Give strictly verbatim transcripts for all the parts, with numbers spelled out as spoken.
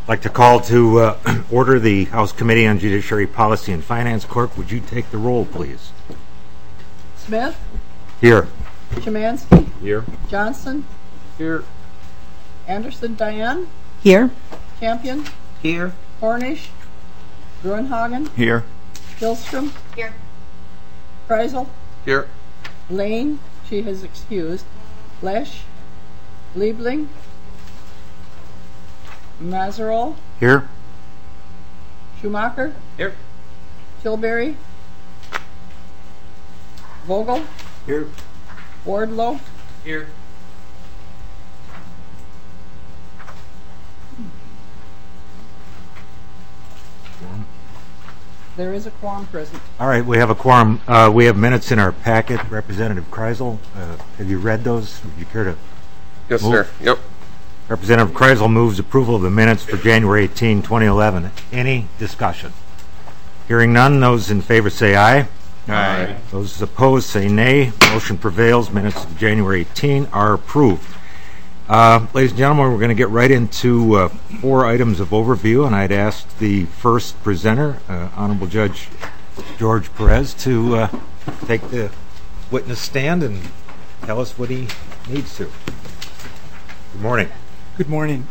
I'd like to call to uh, order the House Committee on Judiciary Policy and Finance. Clerk, would you take the roll, please? Smith? Here. Szymanski? Here. Johnson? Here. Anderson Diane? Here. Champion? Here. Cornish? Gruenhagen? Here. Hillstrom? Here. Kreisel? Here. Lane? She has excused. Lesh? Liebling? Mazerol? Here. Schumacher? Here. Tilbury? Vogel? Here. Wardlow? Here. There is a quorum present. All right, we have a quorum. Uh, we have minutes in our packet. Representative Kreisel, uh, have you read those? Would you care to? Yes, move? sir. Yep. Representative Kreisel moves approval of the minutes for January eighteenth, twenty eleven. Any discussion? Hearing none, those in favor say aye. Aye. Those opposed say nay. Motion prevails. Minutes of January eighteenth are approved. Uh, ladies and gentlemen, we're going to get right into uh, four items of overview, and I'd ask the first presenter, uh, Honorable Judge George Perez, to uh, take the witness stand and tell us what he needs to. Good morning. Good morning.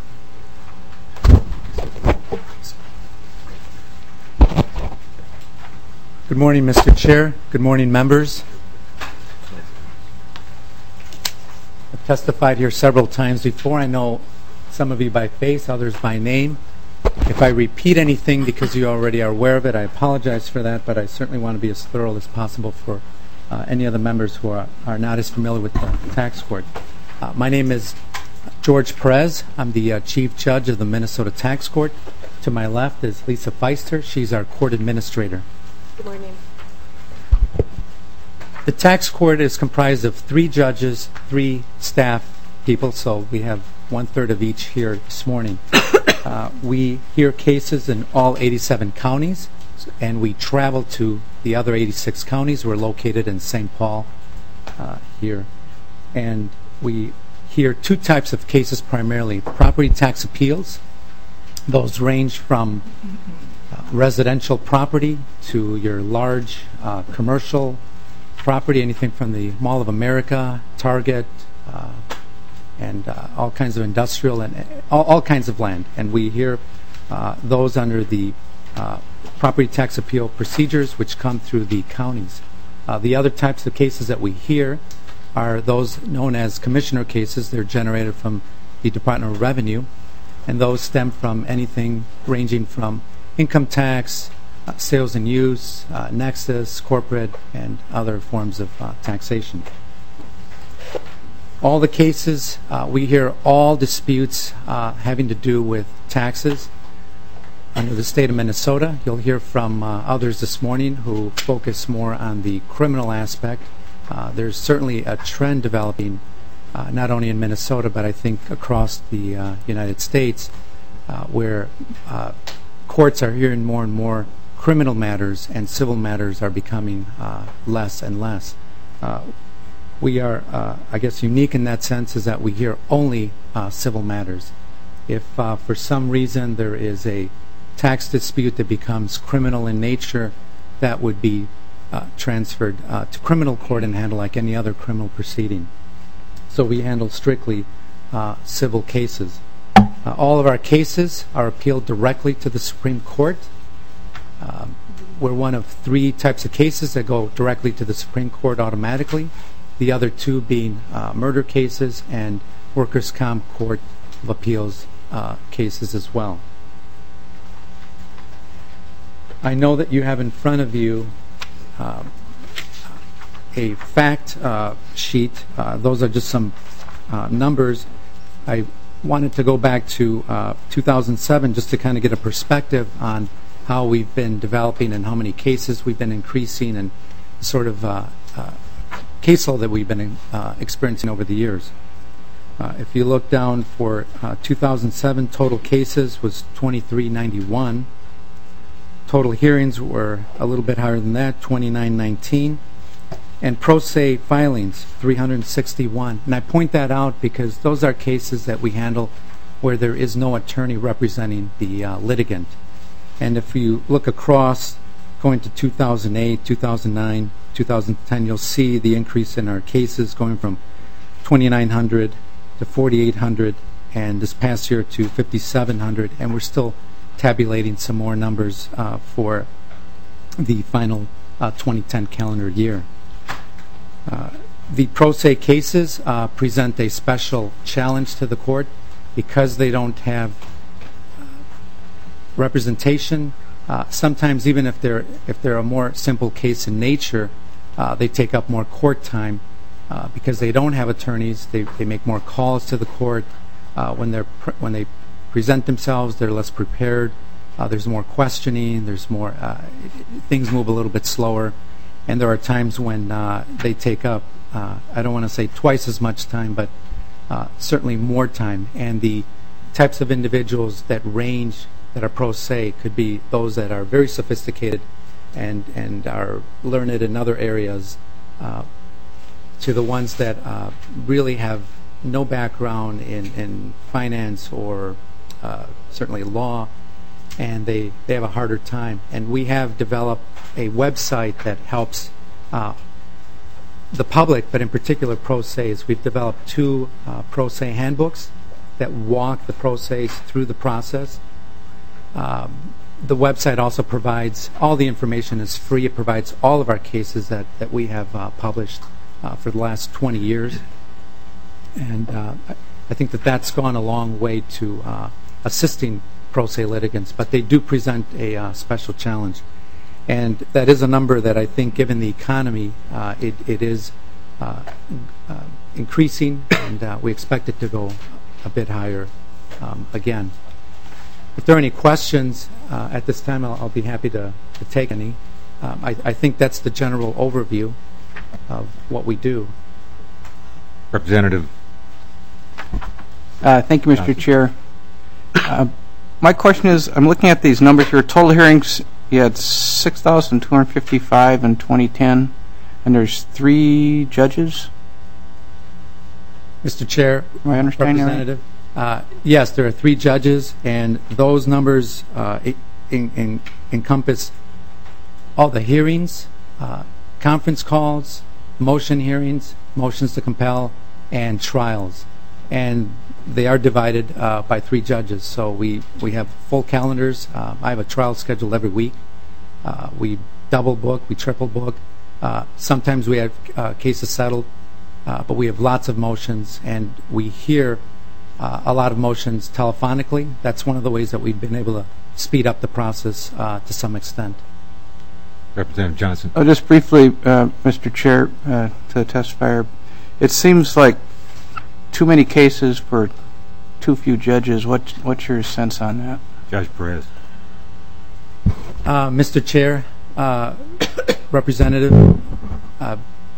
Good morning, Mister Chair. Good morning, members. I've testified here several times before. I know some of you by face, others by name. If I repeat anything because you already are aware of it, I apologize for that, but I certainly want to be as thorough as possible for uh, any other members who are, are not as familiar with the tax court. Uh, my name is George Perez. I'm the uh, Chief Judge of the Minnesota Tax Court. To my left is Lisa Feister. She's our court administrator. Good morning. The tax court is comprised of three judges, three staff people, so we have one-third of each here this morning. Uh, we hear cases in all eighty-seven counties, and we travel to the other eighty-six counties. We're located in Saint Paul uh, here. And we hear two types of cases primarily. Property tax appeals. Those range from uh, residential property to your large uh, commercial property, anything from the Mall of America, Target, uh, and uh, all kinds of industrial and uh, all, all kinds of land. And we hear uh, those under the uh, property tax appeal procedures, which come through the counties. Uh, the other types of cases that we hear are those known as commissioner cases. They're generated from the Department of Revenue, and those stem from anything ranging from income tax, uh, sales and use, uh, nexus, corporate, and other forms of uh, taxation. All the cases, uh, we hear all disputes uh, having to do with taxes under the state of Minnesota. You'll hear from uh, others this morning who focus more on the criminal aspect. Uh, there's certainly a trend developing, uh, not only in Minnesota, but I think across the uh, United States, uh, where uh, courts are hearing more and more criminal matters and civil matters are becoming uh, less and less. Uh, we are, uh, I guess, unique in that sense is that we hear only uh, civil matters. If uh, for some reason there is a tax dispute that becomes criminal in nature, that would be uh, transferred uh, to criminal court and handled like any other criminal proceeding. So we handle strictly uh, civil cases. Uh, all of our cases are appealed directly to the Supreme Court. Um, we're one of three types of cases that go directly to the Supreme Court automatically, the other two being uh, murder cases and workers' comp court of appeals uh, cases as well. I know that you have in front of you uh, a fact uh, sheet. Uh, those are just some uh, numbers. I wanted to go back to uh, two thousand seven just to kind of get a perspective on how we've been developing and how many cases we've been increasing and sort of uh, uh, caseload that we've been uh, experiencing over the years. Uh, if you look down for uh, two thousand seven, total cases was twenty-three ninety-one. Total hearings were a little bit higher than that, twenty-nine nineteen. And pro se filings, three hundred sixty-one. And I point that out because those are cases that we handle where there is no attorney representing the uh, litigant. And if you look across, going to two thousand eight, two thousand nine, two thousand ten, you'll see the increase in our cases going from twenty-nine hundred to forty-eight hundred, and this past year to fifty-seven hundred, and we're still tabulating some more numbers uh, for the final uh, twenty ten calendar year. Uh, the pro se cases uh, present a special challenge to the court because they don't have uh, representation. Uh, sometimes, even if they're if they're a more simple case in nature, uh, they take up more court time uh, because they don't have attorneys. They they make more calls to the court. Uh, when they're pr- when they present themselves, they're less prepared. Uh, there's more questioning. There's more uh, things move a little bit slower, and there are times when uh, they take up uh, I don't want to say twice as much time, but uh, certainly more time. And the types of individuals that range that are pro se could be those that are very sophisticated and and are learned in other areas, uh, to the ones that uh, really have no background in, in finance or uh, certainly law, and they, they have a harder time. And we have developed a website that helps uh, the public, but in particular pro se's. We've developed two uh, pro se handbooks that walk the pro se's through the process. Um, the website also provides, all the information is free. It provides all of our cases that, that we have uh, published uh, for the last twenty years. And uh, I think that that's gone a long way to uh, assisting pro se litigants, but they do present a uh, special challenge. And that is a number that I think, given the economy, uh, it, it is uh, uh, increasing, and uh, we expect it to go a bit higher um, again. If there are any questions uh, at this time, I'll, I'll be happy to, to take any. Um, I, I think that's the general overview of what we do. Representative. Uh, thank you, Mister Chair. Uh, my question is, I'm looking at these numbers here. Total hearings, you had six thousand two hundred fifty-five in twenty ten, and there's three judges? Mister Chair, Am I understanding that right? Representative, uh, yes, there are three judges, and those numbers uh, in, in, encompass all the hearings, uh, conference calls, motion hearings, motions to compel, and trials. And they are divided uh, by three judges. So we, we have full calendars. Uh, I have a trial scheduled every week. Uh, we double book, we triple book. Uh, sometimes we have uh, cases settled, uh, but we have lots of motions, and we hear uh, a lot of motions telephonically. That's one of the ways that we've been able to speed up the process uh, to some extent. Representative Johnson. Oh, just briefly, uh, Mister Chair, uh, to the testifier, it seems like too many cases for too few judges. What, what's your sense on that? Judge Perez. Uh, Mister Chair, uh, Representative, uh,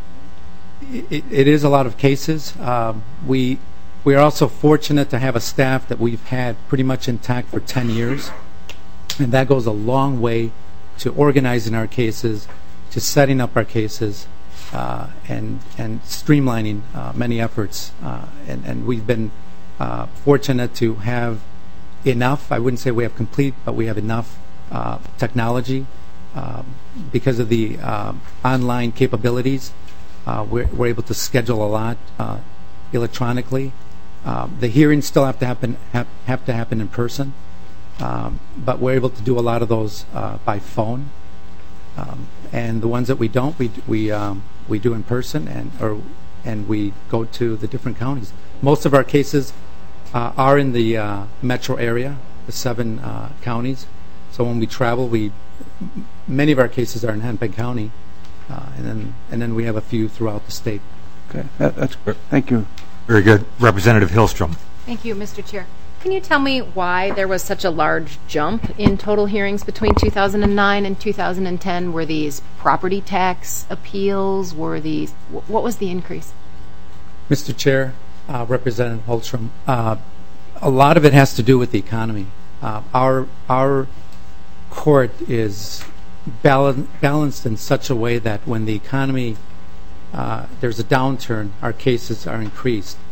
it, it is a lot of cases. Uh, we we are also fortunate to have a staff that we've had pretty much intact for ten years, and that goes a long way to organizing our cases, to setting up our cases, uh, and and streamlining uh, many efforts. Uh, and, and we've been uh, fortunate to have enough. I wouldn't say we have complete, but we have enough uh, technology um, because of the uh, online capabilities. Uh, we're, we're able to schedule a lot uh, electronically. Uh, the hearings still have to happen have, have to happen in person. Um, but we're able to do a lot of those uh, by phone, um, and the ones that we don't, we we um, we do in person, and or and we go to the different counties. Most of our cases uh, are in the uh, metro area, the seven uh, counties. So when we travel, we many of our cases are in Hennepin County, uh, and then and then we have a few throughout the state. Okay, that, that's good. Thank you. Very good. Representative Hillstrom. Thank you, Mister Chair. Can you tell me why there was such a large jump in total hearings between two thousand nine and two thousand ten? Were these property tax appeals? Were these, what was the increase? Mister Chair, uh, Representative Holstrom, uh, a lot of it has to do with the economy. Uh, our our court is balan- balanced in such a way that when the economy, uh, there's a downturn, our cases are increased.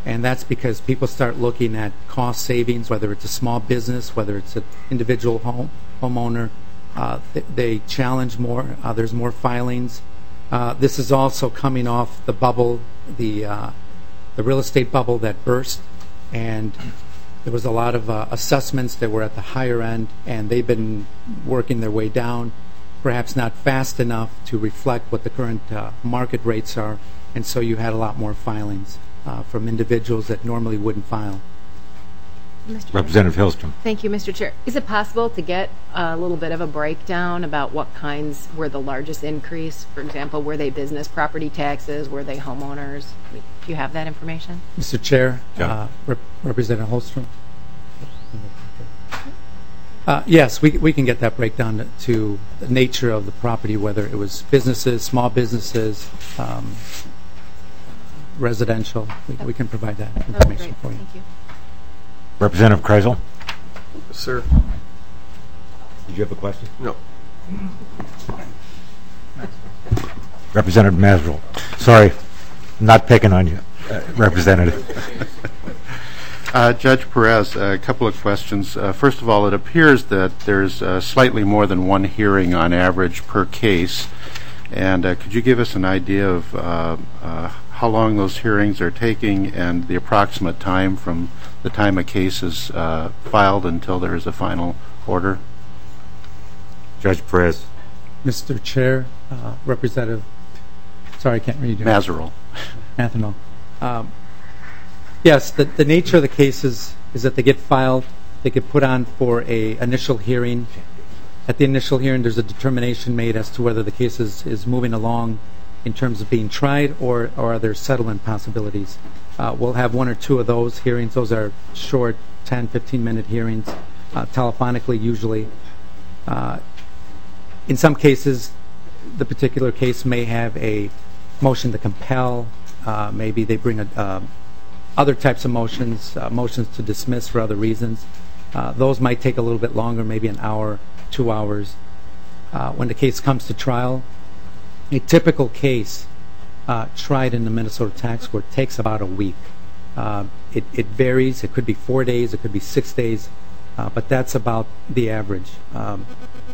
And that's because people start looking at cost savings, whether it's a small business, whether it's an individual home homeowner. Uh, th- they challenge more. Uh, there's more filings. Uh, this is also coming off the bubble, the uh, the real estate bubble that burst, and there was a lot of uh, assessments that were at the higher end, and they've been working their way down, perhaps not fast enough to reflect what the current uh, market rates are, and so you had a lot more filings uh, from individuals that normally wouldn't file. Mister Representative Hillstrom. Thank you, Mister Chair. Is it possible to get a little bit of a breakdown about what kinds were the largest increase? For example, were they business property taxes? Were they homeowners? Do you have that information? Mister Chair, Yeah. uh, Rep- Representative Holstrom. Uh, yes, we we can get that breakdown to the nature of the property, whether it was businesses, small businesses, um, residential. We, we can provide that That would be information great. for you. Thank you. Representative Kreisel, Yes, sir. did you have a question? No. Representative Masrell. Sorry, not picking on you, uh, Representative. Uh, Judge Perez, a couple of questions. Uh, first of all, it appears that there's uh, slightly more than one hearing on average per case. And uh, could you give us an idea of uh, uh, how long those hearings are taking and the approximate time from the time a case is uh, filed until there is a final order? Judge Perez. Mister Chair, uh, Representative, sorry, I can't read you. Mazerel. Athanol. Um, yes, the, the nature of the cases is that they get filed, they get put on for a initial hearing. At the initial hearing, there's a determination made as to whether the case is, is moving along in terms of being tried or, or are there settlement possibilities. Uh, we'll have one or two of those hearings. Those are short, ten, fifteen minute hearings, uh, telephonically usually. Uh, in some cases, the particular case may have a motion to compel. Uh, maybe they bring a, uh, other types of motions, uh, motions to dismiss for other reasons. Uh, those might take a little bit longer, maybe an hour, two hours. Uh, when the case comes to trial, a typical case uh, tried in the Minnesota Tax Court takes about a week. Uh, it, it varies. It could be four days. It could be six days. Uh, but that's about the average. Um,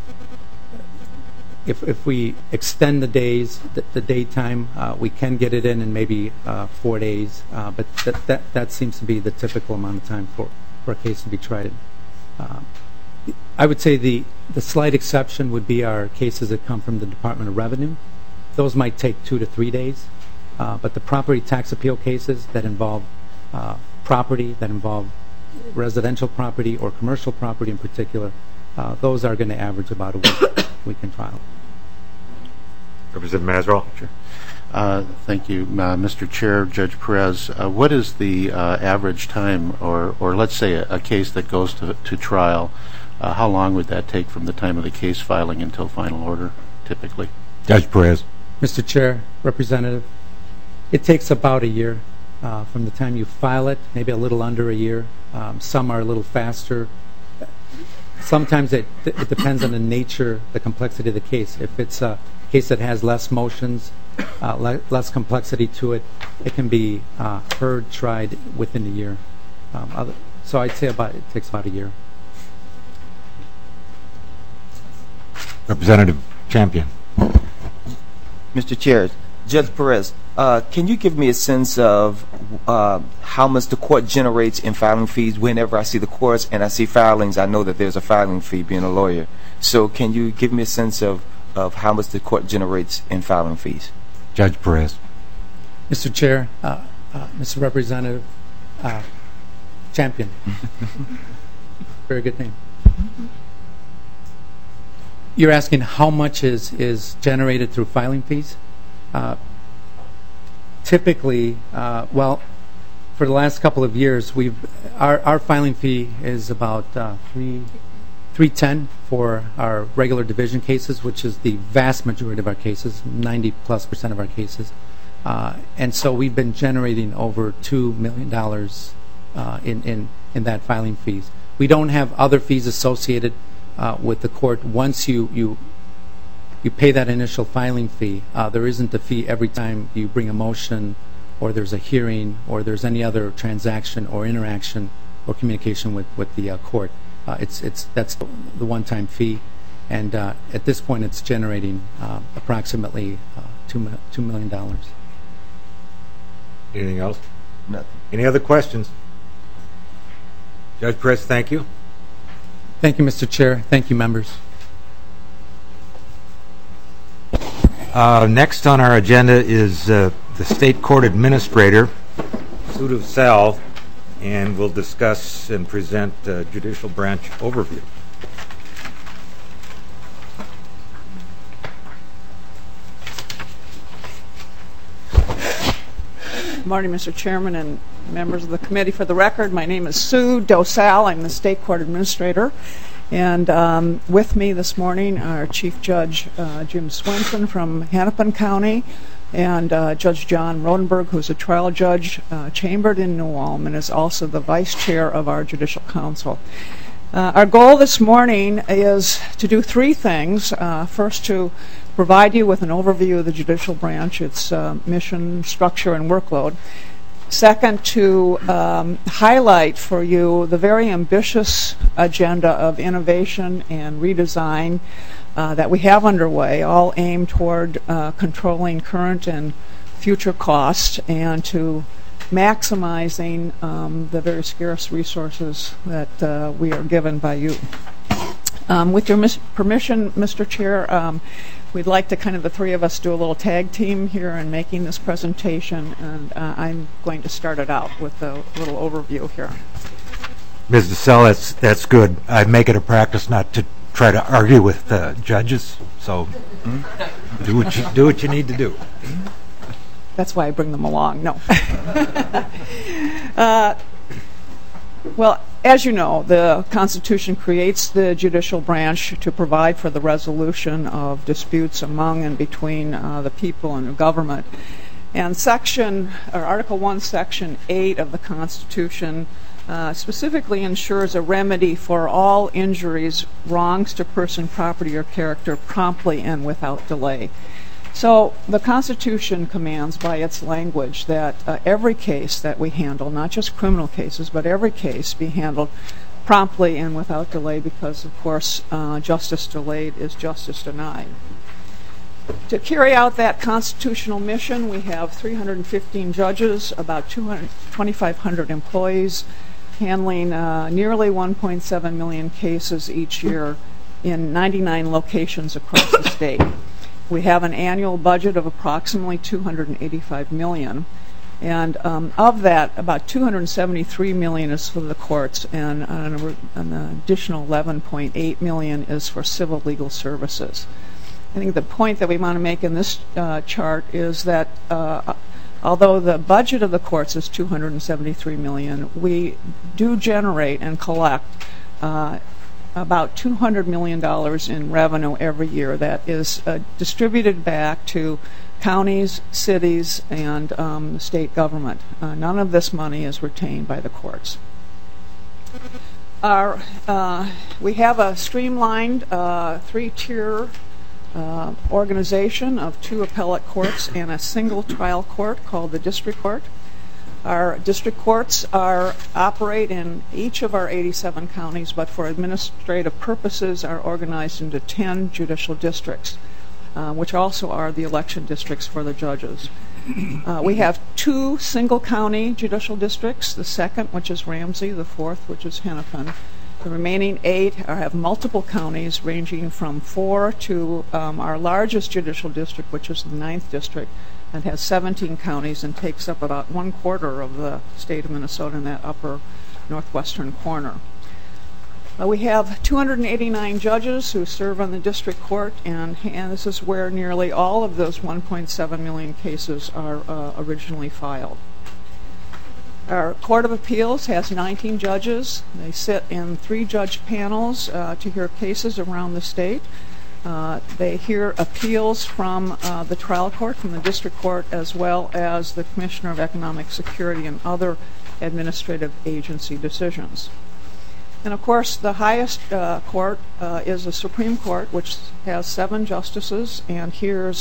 If, if we extend the days, the, the daytime, uh, we can get it in in maybe uh, four days, uh, but that, that that seems to be the typical amount of time for, for a case to be tried. Uh, I would say the, the slight exception would be our cases that come from the Department of Revenue. Those might take two to three days, uh, but the property tax appeal cases that involve uh, property, that involve residential property or commercial property in particular, uh, those are going to average about a week, week in trial. Representative Masrell. Sure. Uh, thank you, uh, Mister Chair, Judge Perez. Uh, what is the uh, average time, or, or let's say a, a case that goes to, to trial, uh, how long would that take from the time of the case filing until final order, typically? Judge Perez. Mister Chair, Representative, it takes about a year uh, from the time you file it, maybe a little under a year. Um, some are a little faster. Sometimes it, it depends on the nature, the complexity of the case. If it's a case that has less motions, uh, le- less complexity to it, it can be uh, heard, tried within a year. Um, other, so I'd say about it takes about a year. Representative Champion. Mister Chair, Judge Perez, uh, can you give me a sense of uh, how much the court generates in filing fees? Whenever I see the courts and I see filings, I know that there's a filing fee being a lawyer. So can you give me a sense of, of how much the court generates in filing fees? Judge Perez. Mister Chair, uh, uh, Mister Representative uh, Champion. Very good name. You're asking how much is, is generated through filing fees? Uh, typically, uh, well, for the last couple of years, we've our, our filing fee is about uh, three three ten for our regular division cases, which is the vast majority of our cases, ninety plus percent of our cases, uh, and so we've been generating over two million dollars uh, in in in that filing fees. We don't have other fees associated Uh, with the court. Once you you you pay that initial filing fee, uh, there isn't a fee every time you bring a motion or there's a hearing, or there's any other transaction or interaction or communication with, with the uh, court. Uh, it's, it's, that's the one-time fee, and uh, at this point it's generating uh, approximately uh, two, two million dollars. Anything else? Nothing. Any other questions? Judge Perez, thank you. Thank you, Mister Chair. Thank you, members. Uh, next on our agenda is uh, the State Court Administrator, Sue DuSalle, and we'll discuss and present uh, Judicial Branch Overview. Good morning, Mister Chairman and members of the committee. For the record, my name is Sue DuSalle. I'm the State Court Administrator. And um, with me this morning are Chief Judge uh, Jim Swenson from Hennepin County and uh, Judge John Rodenberg, who's a trial judge uh, chambered in New Ulm and is also the Vice Chair of our Judicial Council. Uh, our goal this morning is to do three things. Uh, first, to provide you with an overview of the judicial branch, its uh, mission, structure, and workload. Second, to um, highlight for you the very ambitious agenda of innovation and redesign uh, that we have underway, all aimed toward uh, controlling current and future costs and to maximizing um, the very scarce resources that uh, we are given by you. Um, with your mis- permission, Mister Chair, um, we'd like to kind of the three of us do a little tag team here in making this presentation, and uh, I'm going to start it out with a little overview here. Miz DuSalle, that's, that's good. I make it a practice not to try to argue with uh, judges, so mm-hmm. do what you do what you need to do. That's why I bring them along. No. uh, well, as you know, the Constitution creates the judicial branch to provide for the resolution of disputes among and between uh, the people and the government. And Section, or Article one, Section eight of the Constitution uh, specifically ensures a remedy for all injuries, wrongs to person, property, or character promptly and without delay. So the Constitution commands by its language that uh, every case that we handle, not just criminal cases, but every case be handled promptly and without delay because, of course, uh, justice delayed is justice denied. To carry out that constitutional mission, we have three hundred fifteen judges, about twenty-five hundred employees, handling uh, nearly one point seven million cases each year in ninety-nine locations across the state. We have an annual budget of approximately two hundred eighty-five million dollars, and um, of that, about two hundred seventy-three million dollars is for the courts, and an, an additional eleven point eight million dollars is for civil legal services. I think the point that we want to make in this uh, chart is that uh, although the budget of the courts is two hundred seventy-three million dollars, we do generate and collect uh, about two hundred million dollars in revenue every year that is uh, distributed back to counties, cities, and um, the state government. Uh, none of this money is retained by the courts. Our, uh, we have a streamlined uh, three-tier uh, organization of two appellate courts and a single trial court called the district court. Our district courts are operate in each of our eighty-seven counties, but for administrative purposes are organized into ten judicial districts, uh, which also are the election districts for the judges. Uh, we have two single county judicial districts, the second, which is Ramsey, the fourth, which is Hennepin. The remaining eight are, have multiple counties ranging from four to um, our largest judicial district, which is the ninth district, and has seventeen counties and takes up about one quarter of the state of Minnesota in that upper northwestern corner. Uh, we have two hundred eighty-nine judges who serve on the district court, and, and this is where nearly all of those one point seven million cases are uh, originally filed. Our Court of Appeals has nineteen judges. They sit in three judge panels uh, to hear cases around the state. Uh, they hear appeals from uh, the trial court, from the district court, as well as the Commissioner of Economic Security and other administrative agency decisions. And of course, the highest uh, court uh, is the Supreme Court, which has seven justices and hears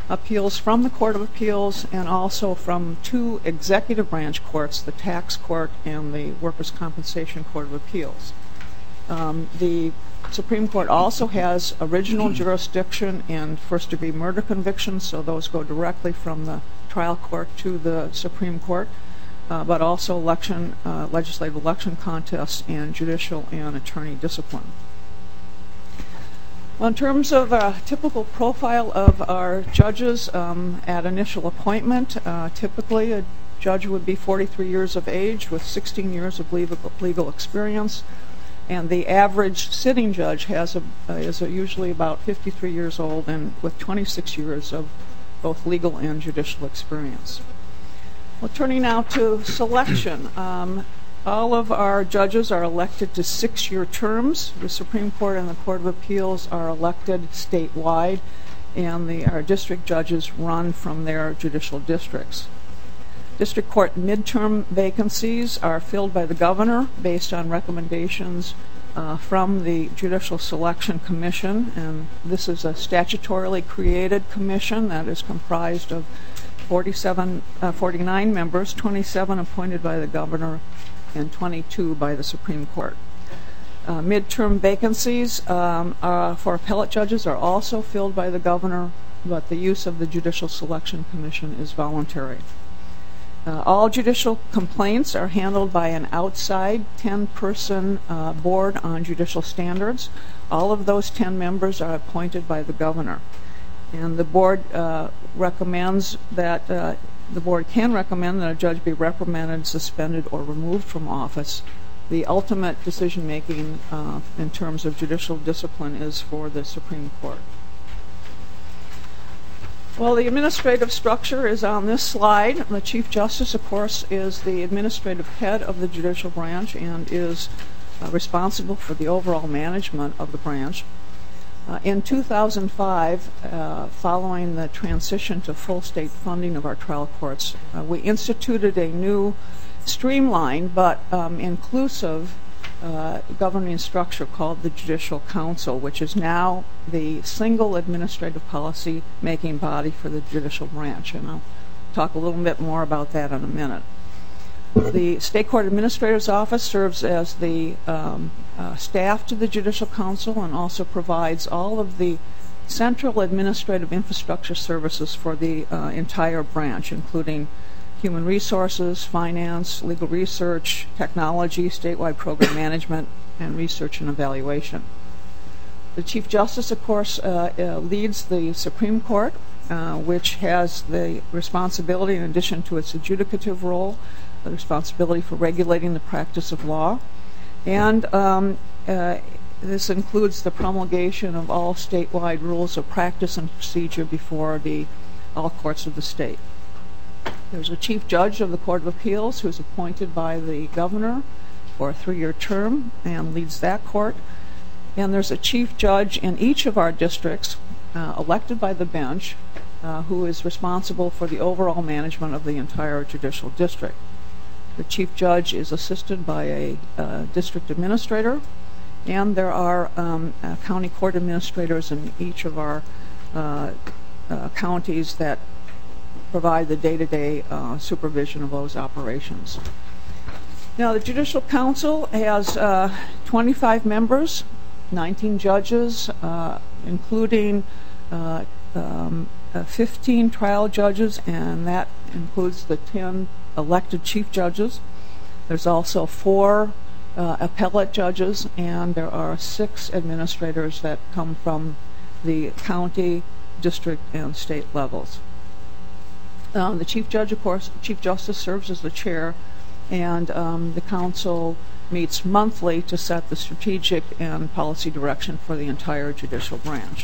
appeals from the Court of Appeals and also from two executive branch courts, the Tax Court and the Workers' Compensation Court of Appeals. Um, the Supreme Court also has original jurisdiction in first-degree murder convictions, so those go directly from the trial court to the Supreme Court, uh, but also election, uh, legislative election contests and judicial and attorney discipline. Well, in terms of a typical profile of our judges um, at initial appointment, uh, typically a judge would be forty-three years of age with sixteen years of legal, legal experience. And the average sitting judge has a, uh, is a usually about fifty-three years old and with twenty-six years of both legal and judicial experience. Well, turning now to selection. Um, all of our judges are elected to six-year terms. The Supreme Court and the Court of Appeals are elected statewide, and the, our district judges run from their judicial districts. District Court midterm vacancies are filled by the governor based on recommendations uh, from the Judicial Selection Commission, and this is a statutorily created commission that is comprised of forty-seven, uh, forty-nine members, twenty-seven appointed by the governor and twenty-two by the Supreme Court. Uh, midterm vacancies um, are, for appellate judges are also filled by the governor, but the use of the Judicial Selection Commission is voluntary. Uh, all judicial complaints are handled by an outside ten-person uh, board on judicial standards. All of those ten members are appointed by the governor. And the board uh, recommends that, uh, the board can recommend that a judge be reprimanded, suspended, or removed from office. The ultimate decision-making uh, in terms of judicial discipline is for the Supreme Court. Well, the administrative structure is on this slide. The Chief Justice, of course, is the administrative head of the judicial branch and is uh, responsible for the overall management of the branch. Uh, in two thousand five, uh, following the transition to full state funding of our trial courts, uh, we instituted a new streamlined but um, inclusive Uh, governing structure called the Judicial Council, which is now the single administrative policy making body for the judicial branch, and I'll talk a little bit more about that in a minute. The State Court Administrator's Office serves as the um, uh, staff to the Judicial Council and also provides all of the central administrative infrastructure services for the uh, entire branch, including human resources, finance, legal research, technology, statewide program management, and research and evaluation. The Chief Justice, of course, uh, uh, leads the Supreme Court, uh, which has the responsibility, in addition to its adjudicative role, the responsibility for regulating the practice of law. And um, uh, this includes the promulgation of all statewide rules of practice and procedure before the all courts of the state. There's a Chief Judge of the Court of Appeals who's appointed by the governor for a three-year term and leads that court. And there's a Chief Judge in each of our districts uh, elected by the bench uh, who is responsible for the overall management of the entire judicial district. The Chief Judge is assisted by a uh, district administrator, and there are um, uh, county court administrators in each of our uh, uh, counties that provide the day-to-day uh, supervision of those operations. Now, the Judicial Council has uh, twenty-five members, nineteen judges, uh, including uh, um, uh, fifteen trial judges, and that includes the ten elected chief judges. There's also four uh, appellate judges, and there are six administrators that come from the county, district, and state levels. Um, the Chief Judge, of course, Chief Justice serves as the chair, and um, the council meets monthly to set the strategic and policy direction for the entire judicial branch.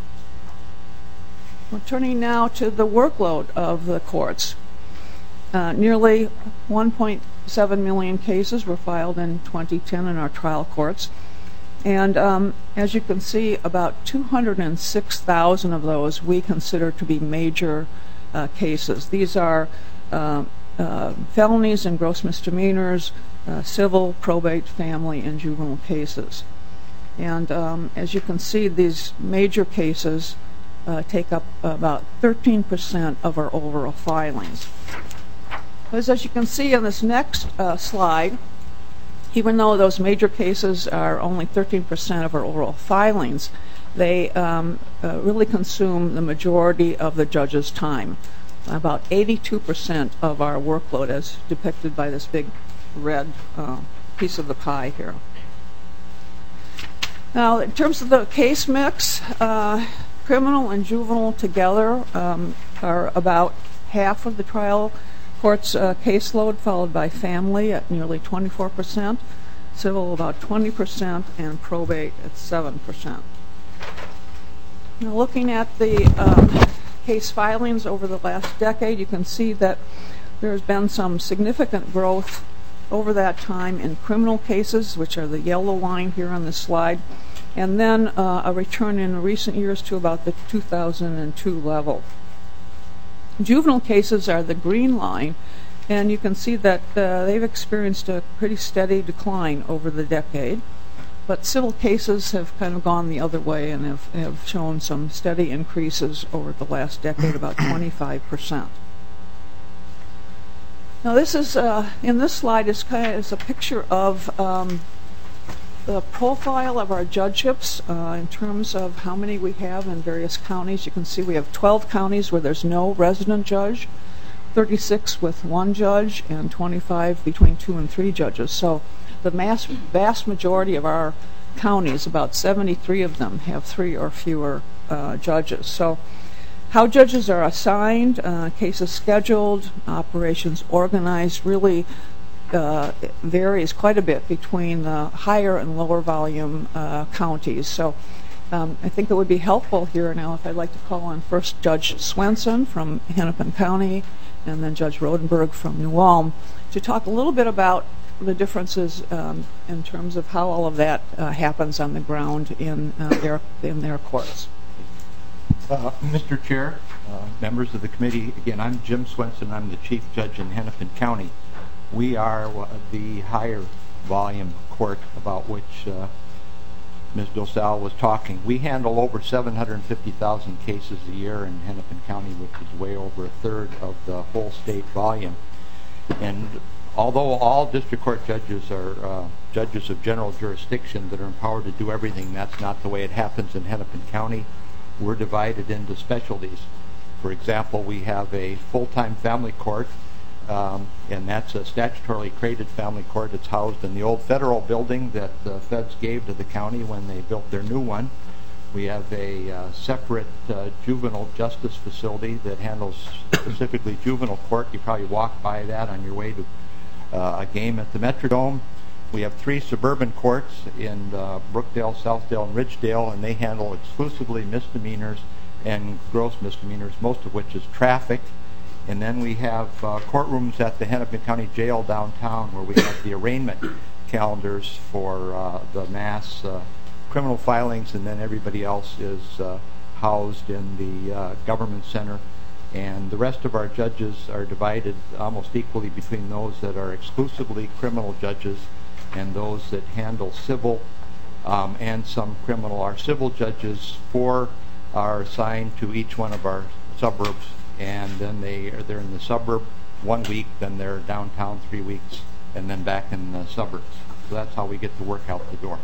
We're turning now to the workload of the courts. Uh, nearly one point seven million cases were filed in twenty ten in our trial courts, and um, as you can see, about two hundred six thousand of those we consider to be major Uh, cases. These are uh, uh, felonies and gross misdemeanors, uh, civil, probate, family, and juvenile cases. And um, as you can see, these major cases uh, take up about thirteen percent of our overall filings. As, as you can see on this next uh, slide, even though those major cases are only thirteen percent of our overall filings, they um, uh, really consume the majority of the judge's time. About eighty-two percent of our workload, as depicted by this big red uh, piece of the pie here. Now, in terms of the case mix, uh, criminal and juvenile together um, are about half of the trial court's uh, caseload, followed by family at nearly twenty-four percent, civil about twenty percent, and probate at seven percent. Now, looking at the um, case filings over the last decade, you can see that there's been some significant growth over that time in criminal cases, which are the yellow line here on this slide, and then uh, a return in recent years to about the two thousand two level. Juvenile cases are the green line, and you can see that uh, they've experienced a pretty steady decline over the decade. But civil cases have kind of gone the other way and have, have shown some steady increases over the last decade, about twenty-five percent. Now, this is uh, in this slide is kind of is a picture of um, the profile of our judgeships uh, in terms of how many we have in various counties. You can see we have twelve counties where there's no resident judge, thirty-six with one judge, and twenty-five between two and three judges. So the mass, vast majority of our counties, about seventy-three of them, have three or fewer uh, judges. So how judges are assigned, uh, cases scheduled, operations organized really uh, varies quite a bit between the higher and lower volume uh, counties. So um, I think it would be helpful here now if I'd like to call on first Judge Swenson from Hennepin County and then Judge Rodenberg from New Ulm to talk a little bit about the differences um, in terms of how all of that uh, happens on the ground in uh, their in their courts. Uh, Mister Chair, uh, members of the committee, again, I'm Jim Swenson. I'm the Chief Judge in Hennepin County. We are uh, the higher volume court about which uh, Miz Dosal was talking. We handle over seven hundred fifty thousand cases a year in Hennepin County, which is way over a third of the whole state volume. And although all district court judges are uh, judges of general jurisdiction that are empowered to do everything, that's not the way it happens in Hennepin County. We're divided into specialties. For example, we have a full-time family court, um, and that's a statutorily created family court. It's housed in the old federal building that the feds gave to the county when they built their new one. We have a uh, separate uh, juvenile justice facility that handles specifically juvenile court. You probably walk by that on your way to uh, a game at the Metrodome. We have three suburban courts in uh, Brookdale, Southdale, and Ridgedale, and they handle exclusively misdemeanors and gross misdemeanors, most of which is traffic. And then we have uh, courtrooms at the Hennepin County Jail downtown where we have the arraignment calendars for uh, the mass uh, criminal filings, and then everybody else is uh, housed in the uh, government center. And the rest of our judges are divided almost equally between those that are exclusively criminal judges and those that handle civil um, and some criminal. Our civil judges, four are assigned to each one of our suburbs, and then they are they're in the suburb one week, then they're downtown three weeks, and then back in the suburbs. So that's how we get to work out the door.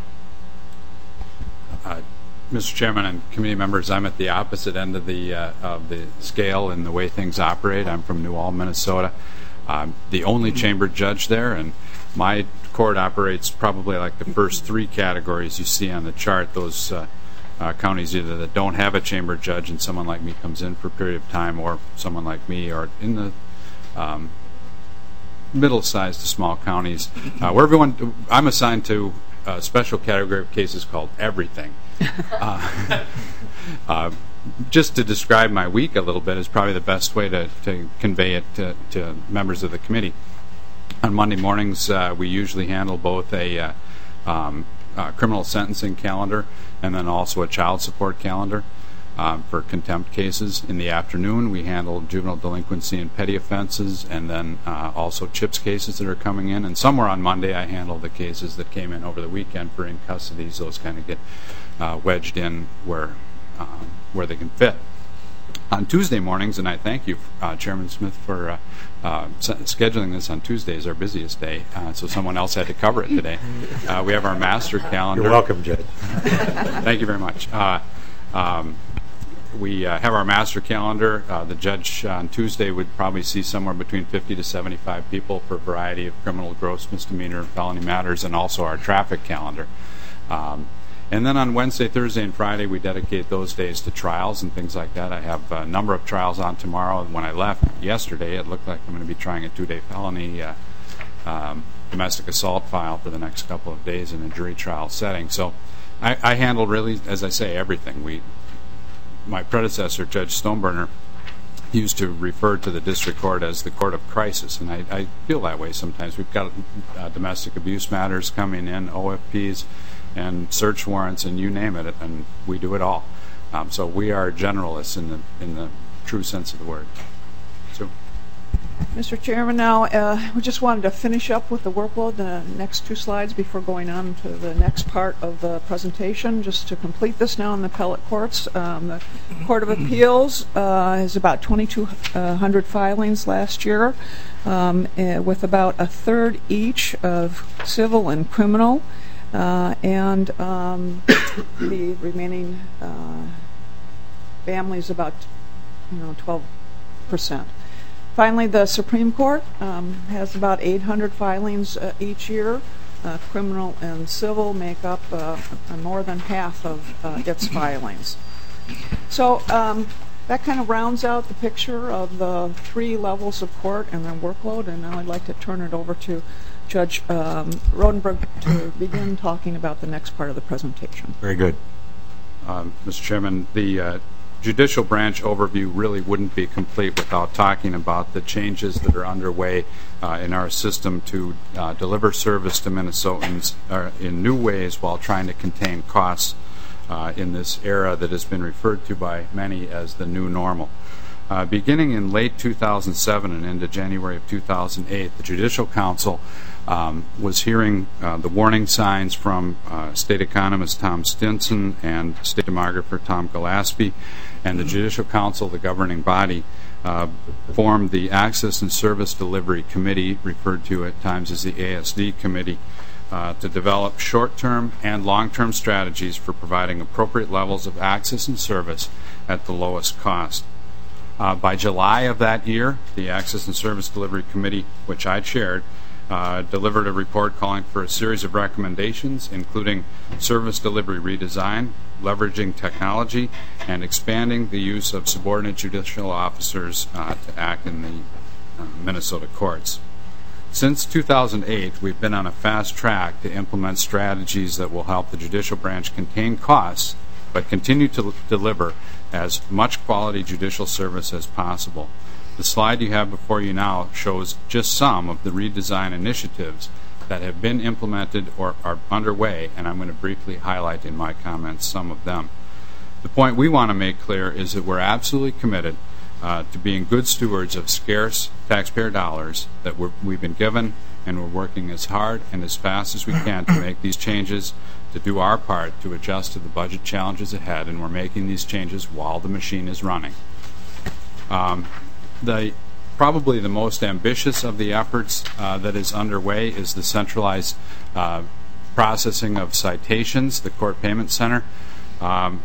Uh, Mister Chairman and committee members, I'm at the opposite end of the uh, of the scale in the way things operate. I'm from New Ulm, Minnesota. I'm the only chambered judge there, and my court operates probably like the first three categories you see on the chart. Those uh, uh, counties either that don't have a chambered judge and someone like me comes in for a period of time, or someone like me, or in the um, middle-sized to small counties, uh, where everyone, I'm assigned to a special category of cases called everything. uh, uh, just to describe my week a little bit is probably the best way to, to convey it to, to members of the committee. On Monday mornings, uh, we usually handle both a uh, um, uh, criminal sentencing calendar and then also a child support calendar um, for contempt cases. In the afternoon, we handle juvenile delinquency and petty offenses, and then uh, also CHIPS cases that are coming in. And somewhere on Monday, I handle the cases that came in over the weekend for in custodies. Those kind of get uh, wedged in where um, where they can fit. On Tuesday mornings, and I thank you, uh, Chairman Smith, for uh, uh, s- scheduling this on Tuesday as our busiest day, uh, so someone else had to cover it today. Uh, we have our master calendar. You're welcome, Judge. Thank you very much. Uh, um, we uh, have our master calendar. Uh, the judge on Tuesday would probably see somewhere between fifty to seventy-five people for a variety of criminal, gross, misdemeanor, and felony matters, and also our traffic calendar. Um, And then on Wednesday, Thursday, and Friday, we dedicate those days to trials and things like that. I have a number of trials on tomorrow. When I left yesterday, it looked like I'm going to be trying a two-day felony uh, um, domestic assault file for the next couple of days in a jury trial setting. So I, I handle really, as I say, everything. We, my predecessor, Judge Stoneburner, used to refer to the district court as the court of crisis, and I, I feel that way sometimes. We've got uh, domestic abuse matters coming in, O F Ps, and search warrants, and you name it, and we do it all. Um, so we are generalists in the in the true sense of the word. So, Mister Chairman, now uh, we just wanted to finish up with the workload, the next two slides before going on to the next part of the presentation. Just to complete this now in the appellate courts, um, the Court of Appeals uh, has about twenty-two hundred filings last year, um, uh, with about a third each of civil and criminal. Uh, and um, the remaining uh, families about, you know, twelve percent. Finally, the Supreme Court um, has about eight hundred filings uh, each year. Uh, criminal and civil make up uh, more than half of uh, its filings. So um, that kind of rounds out the picture of the three levels of court and their workload, and now I'd like to turn it over to Judge um, Rodenberg to begin talking about the next part of the presentation. Very good. um, Mister Chairman, the uh, judicial branch overview really wouldn't be complete without talking about the changes that are underway uh, in our system to uh, deliver service to Minnesotans uh, in new ways while trying to contain costs uh, in this era that has been referred to by many as the new normal. Uh, beginning in late two thousand seven and into January of two thousand eight, the Judicial Council um, was hearing uh, the warning signs from uh, State Economist Tom Stinson and State Demographer Tom Gillespie, and the Judicial Council, the governing body, uh, formed the Access and Service Delivery Committee, referred to at times as the A S D Committee, uh, to develop short-term and long-term strategies for providing appropriate levels of access and service at the lowest cost. Uh, by July of that year, the Access and Service Delivery Committee, which I chaired, uh, delivered a report calling for a series of recommendations, including service delivery redesign, leveraging technology, and expanding the use of subordinate judicial officers uh, to act in the uh, Minnesota courts. Since two thousand eight, we've been on a fast track to implement strategies that will help the judicial branch contain costs, but continue to deliver as much quality judicial service as possible. The slide you have before you now shows just some of the redesign initiatives that have been implemented or are underway, and I'm going to briefly highlight in my comments some of them. The point we want to make clear is that we're absolutely committed uh, to being good stewards of scarce taxpayer dollars that we're, we've been given, and we're working as hard and as fast as we can to make these changes, to do our part to adjust to the budget challenges ahead, and we're making these changes while the machine is running. Um, the probably the most ambitious of the efforts uh, that is underway is the centralized uh, processing of citations, the Court Payment Center. Um,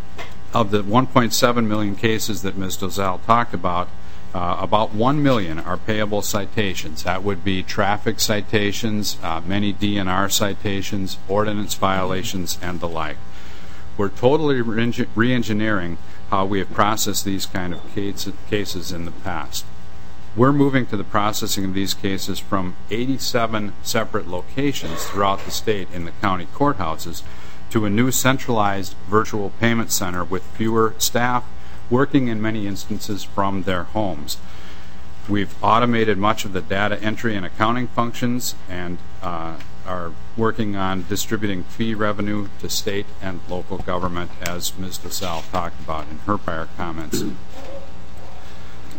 of the one point seven million cases that Miz Dozal talked about, Uh, about one million are payable citations. That would be traffic citations, uh, many D N R citations, ordinance violations, and the like. We're totally re- re-engineering how we have processed these kind of case- cases in the past. We're moving to the processing of these cases from eighty-seven separate locations throughout the state in the county courthouses to a new centralized virtual payment center with fewer staff, working in many instances from their homes. We've automated much of the data entry and accounting functions and uh, are working on distributing fee revenue to state and local government, as Miz DeSalle talked about in her prior comments.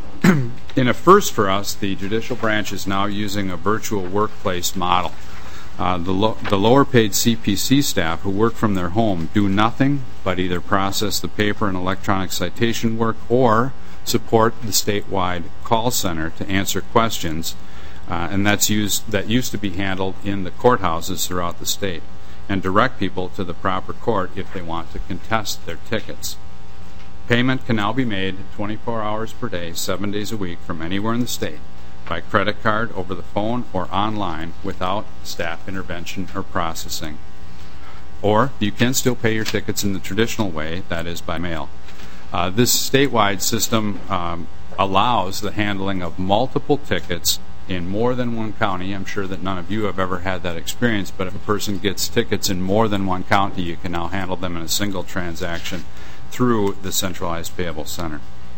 In a first for us, the judicial branch is now using a virtual workplace model. Uh, the, lo- the lower-paid C P C staff who work from their home do nothing but either process the paper and electronic citation work or support the statewide call center to answer questions, uh, and that's used that used to be handled in the courthouses throughout the state, and direct people to the proper court if they want to contest their tickets. Payment can now be made twenty-four hours per day, seven days a week from anywhere in the state by credit card, over the phone, or online without staff intervention or processing. Or you can still pay your tickets in the traditional way, that is by mail. Uh, this statewide system um, allows the handling of multiple tickets in more than one county. I'm sure that none of you have ever had that experience, but if a person gets tickets in more than one county, you can now handle them in a single transaction through the centralized payable center.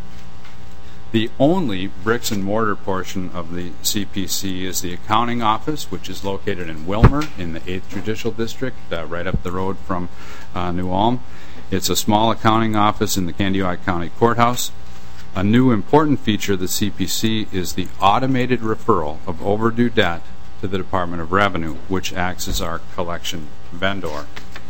The only bricks and mortar portion of the C P C is the accounting office, which is located in Wilmer in the eighth Judicial District, uh, right up the road from uh, New Ulm. It's a small accounting office in the Candiota County Courthouse. A new important feature of the C P C is the automated referral of overdue debt to the Department of Revenue, which acts as our collection vendor.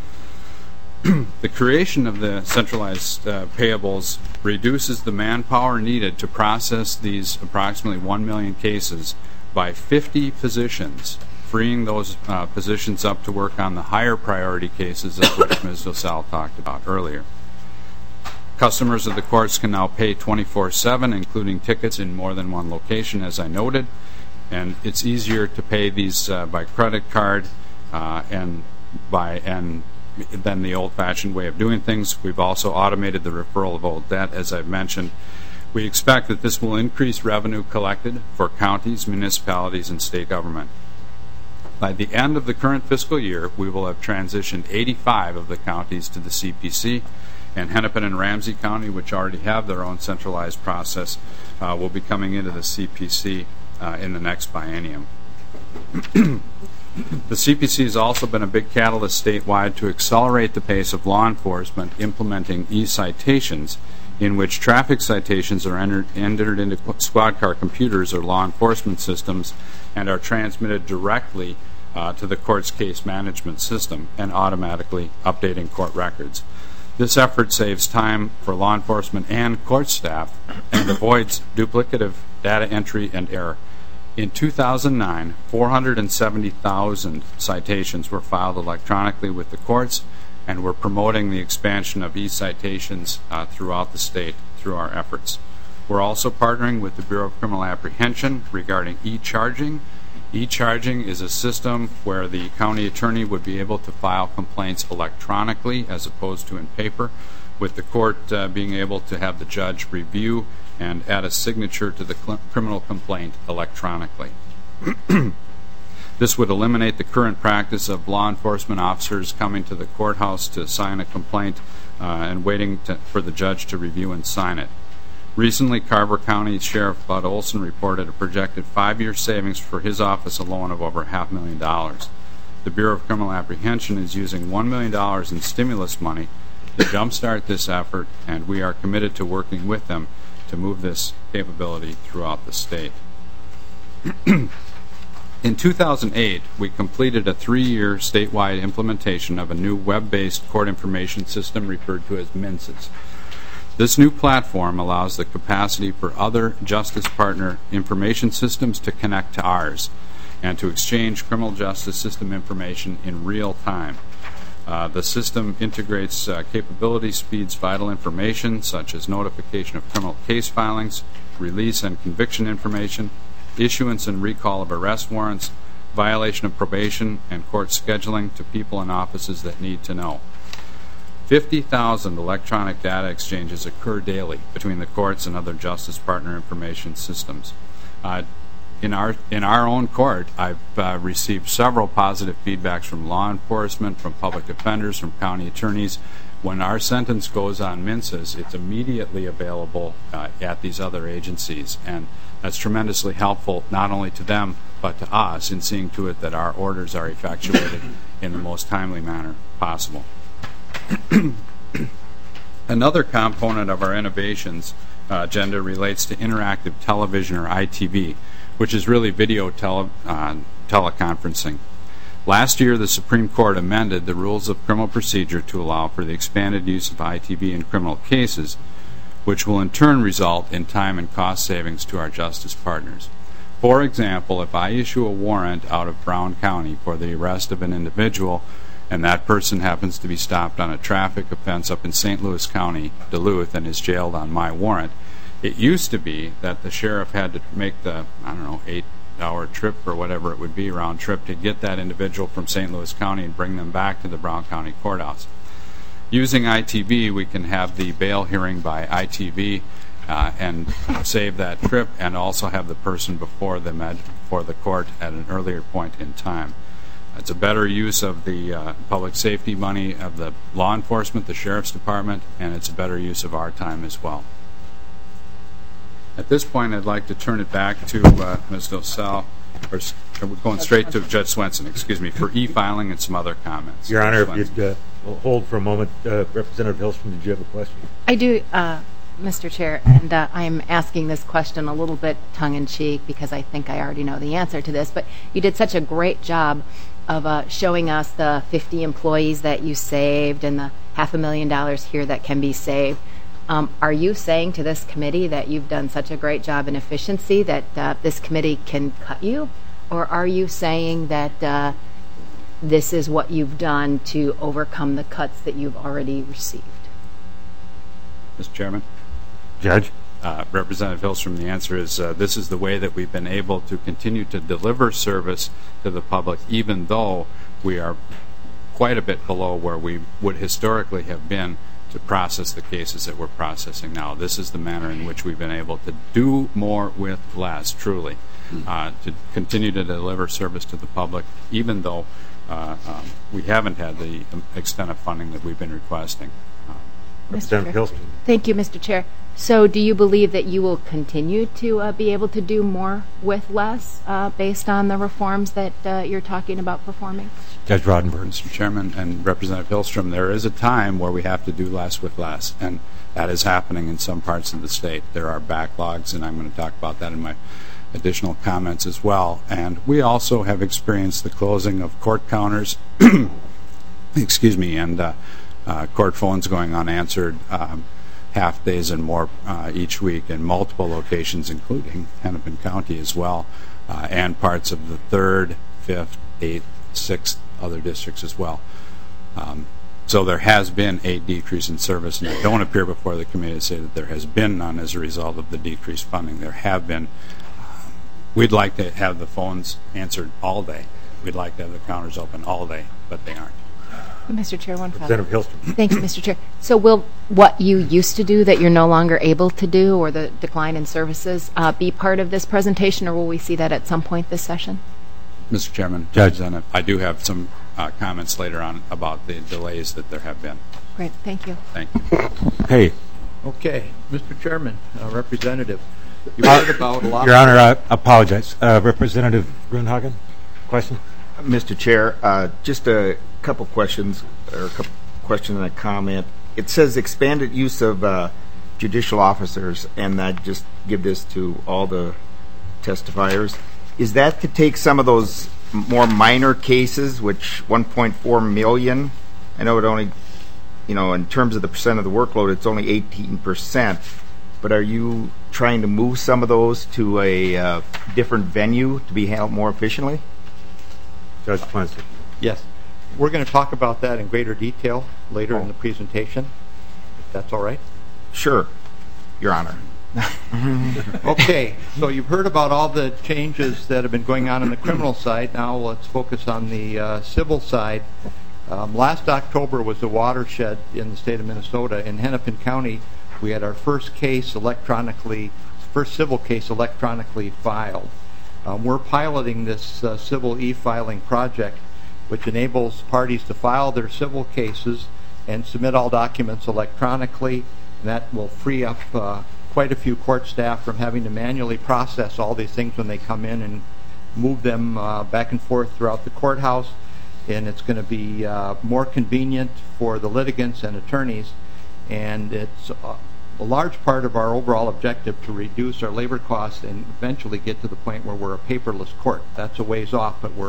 The creation of the centralized uh, payables reduces the manpower needed to process these approximately one million cases by fifty positions, freeing those uh, positions up to work on the higher priority cases of which Miz LaSalle talked about earlier. Customers of the courts can now pay twenty-four seven, including tickets in more than one location, as I noted, and it's easier to pay these uh, by credit card uh, and by and than the old-fashioned way of doing things. We've also automated the referral of old debt, as I've mentioned. We expect that this will increase revenue collected for counties, municipalities, and state government. By the end of the current fiscal year, we will have transitioned eighty-five of the counties to the C P C, and Hennepin and Ramsey County, which already have their own centralized process, uh, will be coming into the C P C uh, in the next biennium. The C P C has also been a big catalyst statewide to accelerate the pace of law enforcement implementing e-citations, in which traffic citations are entered, entered into squad car computers or law enforcement systems and are transmitted directly uh, to the court's case management system and automatically updating court records. This effort saves time for law enforcement and court staff and avoids duplicative data entry and error. In two thousand nine, four hundred seventy thousand citations were filed electronically with the courts, and we're promoting the expansion of e-citations uh, throughout the state through our efforts. We're also partnering with the Bureau of Criminal Apprehension regarding e-charging. E-charging is a system where the county attorney would be able to file complaints electronically as opposed to in paper, with the court uh, being able to have the judge review and add a signature to the cl- criminal complaint electronically. This would eliminate the current practice of law enforcement officers coming to the courthouse to sign a complaint uh, and waiting to, for the judge to review and sign it. Recently, Carver County Sheriff Bud Olson reported a projected five-year savings for his office alone of over half a million dollars. The Bureau of Criminal Apprehension is using one million dollars in stimulus money to jumpstart this effort, and we are committed to working with them to move this capability throughout the state. In two thousand eight, we completed a three-year statewide implementation of a new web-based court information system referred to as MINSIS. This new platform allows the capacity for other justice partner information systems to connect to ours and to exchange criminal justice system information in real time. Uh, the system integrates uh, capability speeds vital information such as notification of criminal case filings, release and conviction information, issuance and recall of arrest warrants, violation of probation, and court scheduling to people and offices that need to know. fifty thousand electronic data exchanges occur daily between the courts and other justice partner information systems. Uh, In our in our own court, I've uh, received several positive feedbacks from law enforcement, from public defenders, from county attorneys. When our sentence goes on MINSIS, it's immediately available uh, at these other agencies, and that's tremendously helpful not only to them but to us in seeing to it that our orders are effectuated in the most timely manner possible. Another component of our innovations uh, agenda relates to interactive television, or I T V, which is really video tele, uh, teleconferencing. Last year, the Supreme Court amended the rules of criminal procedure to allow for the expanded use of I T V in criminal cases, which will in turn result in time and cost savings to our justice partners. For example, if I issue a warrant out of Brown County for the arrest of an individual and that person happens to be stopped on a traffic offense up in Saint Louis County, Duluth, and is jailed on my warrant, it used to be that the sheriff had to make the, I don't know, eight-hour trip or whatever it would be, round trip, to get that individual from Saint Louis County and bring them back to the Brown County Courthouse. Using I T V, we can have the bail hearing by I T V uh, and save that trip, and also have the person before the med- before the court at an earlier point in time. It's a better use of the uh, public safety money of the law enforcement, the sheriff's department, and it's a better use of our time as well. At this point, I'd like to turn it back to uh, Miz DeSalle, or s- we're going straight to Judge Swenson, excuse me, for e-filing and some other comments. Your Honor, Judge if you'd uh, hold for a moment. Uh, Representative Hillstrom, did you have a question? I do, uh, Mister Chair, and uh, I'm asking this question a little bit tongue-in-cheek because I think I already know the answer to this, but you did such a great job of uh, showing us the fifty employees that you saved and the half a million dollars here that can be saved. Um, are you saying to this committee that you've done such a great job in efficiency that uh, this committee can cut you? Or are you saying that uh, this is what you've done to overcome the cuts that you've already received? Mister Chairman? Judge? Uh, Representative Hillstrom, the answer is uh, this is the way that we've been able to continue to deliver service to the public, even though we are quite a bit below where we would historically have been to process the cases that we're processing now. This is the manner in which we've been able to do more with less, truly, uh, to continue to deliver service to the public, even though uh, um, we haven't had the extent of funding that we've been requesting. Uh, Representative Hillstrom. Thank you, Mister Chair. So do you believe that you will continue to uh, be able to do more with less uh, based on the reforms that uh, you're talking about performing? Judge Rodenberg. Mister Chairman and Representative Hillstrom, there is a time where we have to do less with less, and that is happening in some parts of the state. There are backlogs, and I'm going to talk about that in my additional comments as well. And we also have experienced the closing of court counters, excuse me, and uh, uh, court phones going unanswered um, half days and more uh, each week in multiple locations, including Hennepin County as well, uh, and parts of the third, fifth, eighth, sixth other districts as well. Um, so there has been a decrease in service, and I don't appear before the committee to say that there has been none as a result of the decreased funding. There have been. Um, we'd like to have the phones answered all day. We'd like to have the counters open all day, but they aren't. Mister Chair, one follow-up. Representative Hillstrom. Thank you, Mister Chair. So will what you used to do that you're no longer able to do, or the decline in services, uh, be part of this presentation, or will we see that at some point this session? Mister Chairman, Judge. I do have some uh, comments later on about the delays that there have been. Great, thank you. Thank you. Hey. Okay, Mister Chairman, uh, Representative, you heard about a lot. Your Honor, I apologize. Uh, Representative Grunhagen, question? Mister Chair, uh, just a couple questions, or a couple question and a comment. It says expanded use of uh, judicial officers, and I just give this to all the testifiers. Is that to take some of those more minor cases, which one point four million? I know it only, you know, in terms of the percent of the workload, it's only eighteen percent. But are you trying to move some of those to a uh, different venue to be handled more efficiently? Judge Clancy. Yes. We're going to talk about that in greater detail later in the presentation, if that's all right. Sure, Your Honor. Okay, so you've heard about all the changes that have been going on in the criminal side. Now let's focus on the uh, civil side. Um, last October was a watershed in the state of Minnesota. In Hennepin County, we had our first case electronically, first civil case electronically filed. Um, we're piloting this uh, civil e-filing project, which enables parties to file their civil cases and submit all documents electronically, and that will free up uh, quite a few court staff from having to manually process all these things when they come in and move them uh, back and forth throughout the courthouse. And it's going to be uh, more convenient for the litigants and attorneys, and it's uh, a large part of our overall objective to reduce our labor costs and eventually get to the point where we're a paperless court. That's a ways off, but we're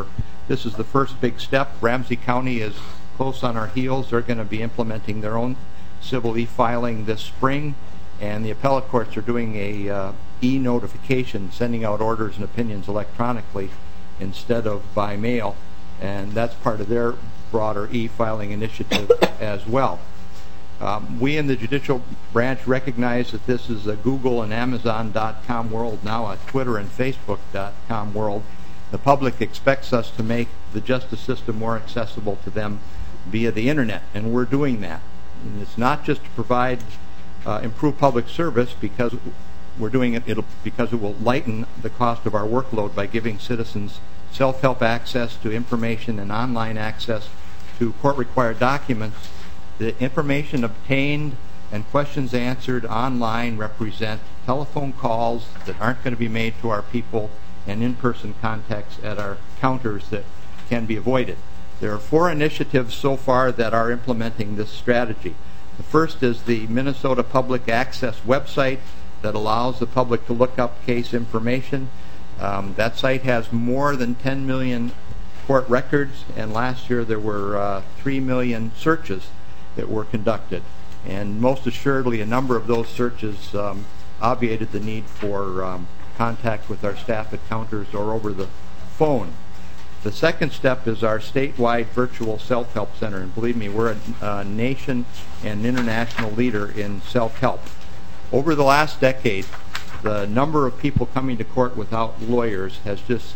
This is the first big step. Ramsey County is close on our heels. They're going to be implementing their own civil e-filing this spring, and the appellate courts are doing a uh, e-notification, sending out orders and opinions electronically instead of by mail, and that's part of their broader e-filing initiative as well. Um, we in the judicial branch recognize that this is a Google and Amazon dot com world, now a Twitter and Facebook dot com world. The public expects us to make the justice system more accessible to them via the internet, and we're doing that. And it's not just to provide uh, improved public service because we're doing it it'll, because it will lighten the cost of our workload by giving citizens self-help access to information and online access to court-required documents. The information obtained and questions answered online represent telephone calls that aren't going to be made to our people and in-person contacts at our counters that can be avoided. There are four initiatives so far that are implementing this strategy. The first is the Minnesota Public Access website that allows the public to look up case information. Um, that site has more than ten million court records, and last year there were uh, three million searches that were conducted. And most assuredly, a number of those searches um, obviated the need for um, contact with our staff at counters or over the phone. The second step is our statewide virtual self-help center, and believe me, we're a, a nation and international leader in self-help. Over the last decade, the number of people coming to court without lawyers has just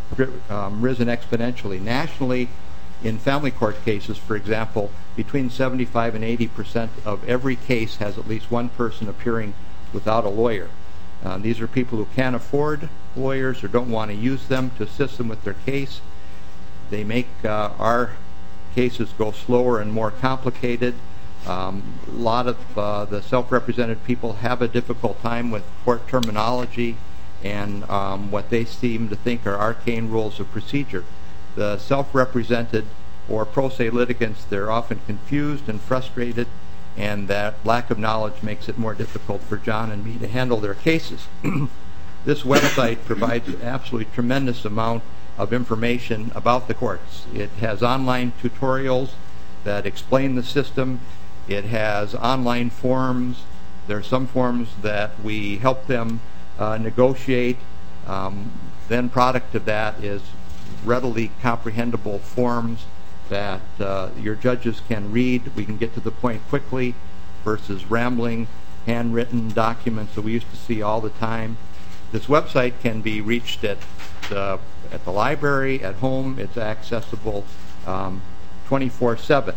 um, risen exponentially. Nationally, in family court cases, for example, between seventy-five and eighty percent of every case has at least one person appearing without a lawyer. Uh, these are people who can't afford lawyers or don't want to use them to assist them with their case. They make uh, our cases go slower and more complicated. Um, a lot of uh, the self-represented people have a difficult time with court terminology and um, what they seem to think are arcane rules of procedure. The self-represented or pro se litigants, they're often confused and frustrated, and that lack of knowledge makes it more difficult for John and me to handle their cases. This website provides an absolutely tremendous amount of information about the courts. It has online tutorials that explain the system. It has online forms. There are some forms that we help them uh, negotiate. Um, then product of that is readily comprehensible forms that uh, your judges can read. We can get to the point quickly versus rambling, handwritten documents that we used to see all the time. This website can be reached at uh, at the library, at home. It's accessible um, twenty-four seven.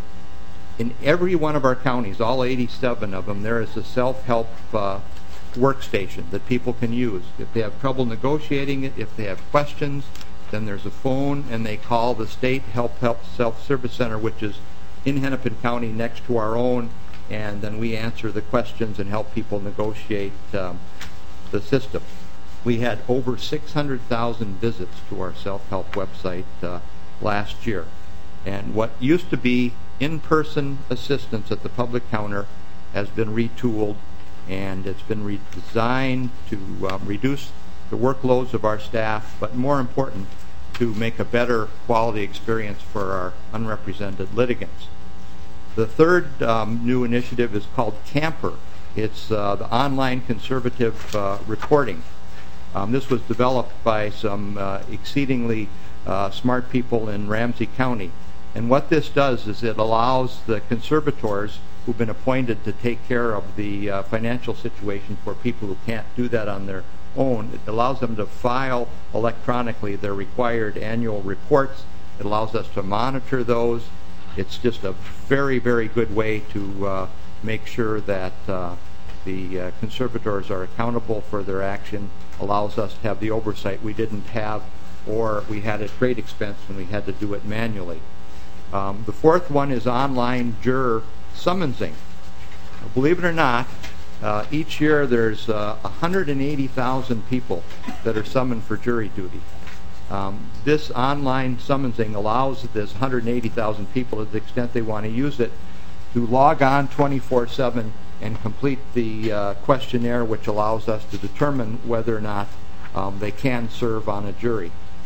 In every one of our counties, all eighty-seven of them, there is a self-help uh, workstation that people can use. If they have trouble negotiating it, if they have questions, then there's a phone, and they call the State Help Help Self-Service Center, which is in Hennepin County next to our own, and then we answer the questions and help people negotiate um, the system. We had over six hundred thousand visits to our self-help website uh, last year. And what used to be in-person assistance at the public counter has been retooled, and it's been redesigned to um, reduce the workloads of our staff, but more important, to make a better quality experience for our unrepresented litigants. The third um, new initiative is called Camper. It's uh, the online conservative uh, reporting. Um, this was developed by some uh, exceedingly uh, smart people in Ramsey County. And what this does is it allows the conservators who've been appointed to take care of the uh, financial situation for people who can't do that on their own. It allows them to file electronically their required annual reports. It allows us to monitor those. It's just a very, very good way to uh, make sure that uh, the uh, conservators are accountable for their action, allows us to have the oversight we didn't have, or we had at great expense when we had to do it manually. Um, the fourth one is online juror summonsing. Believe it or not, uh, each year there's uh, one hundred eighty thousand people that are summoned for jury duty. Um, this online summonsing allows this one hundred eighty thousand people, to the extent they want to use it, to log on twenty-four seven and complete the uh, questionnaire, which allows us to determine whether or not um, they can serve on a jury.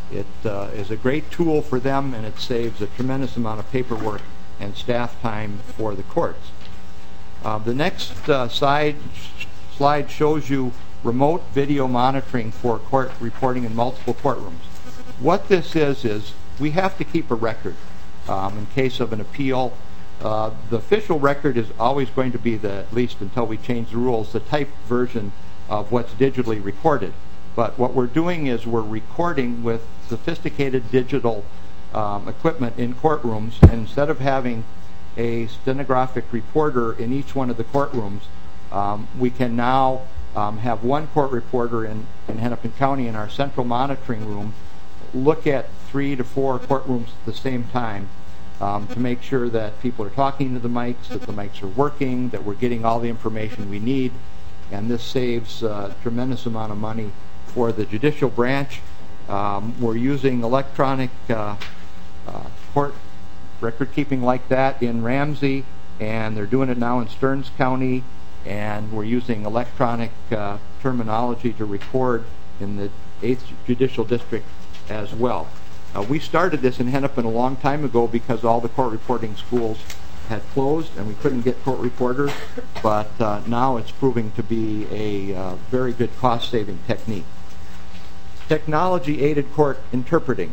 It uh, is a great tool for them, and it saves a tremendous amount of paperwork and staff time for the courts. Uh, the next uh, side, slide shows you remote video monitoring for court reporting in multiple courtrooms. What this is, is we have to keep a record um, in case of an appeal. Uh, the official record is always going to be, the, at least until we change the rules, the typed version of what's digitally recorded. But what we're doing is we're recording with sophisticated digital um, equipment in courtrooms, and instead of having a stenographic reporter in each one of the courtrooms, um, we can now um, have one court reporter in, in Hennepin County in our central monitoring room look at three to four courtrooms at the same time um, to make sure that people are talking to the mics, that the mics are working, that we're getting all the information we need, and this saves a tremendous amount of money for the judicial branch. Um, we're using electronic uh, uh, court record keeping like that in Ramsey, and they're doing it now in Stearns County, and we're using electronic uh, terminology to record in the eighth Judicial District as well. Uh, we started this in Hennepin a long time ago because all the court reporting schools had closed and we couldn't get court reporters, but uh, now it's proving to be a uh, very good cost-saving technique. Technology-aided court interpreting.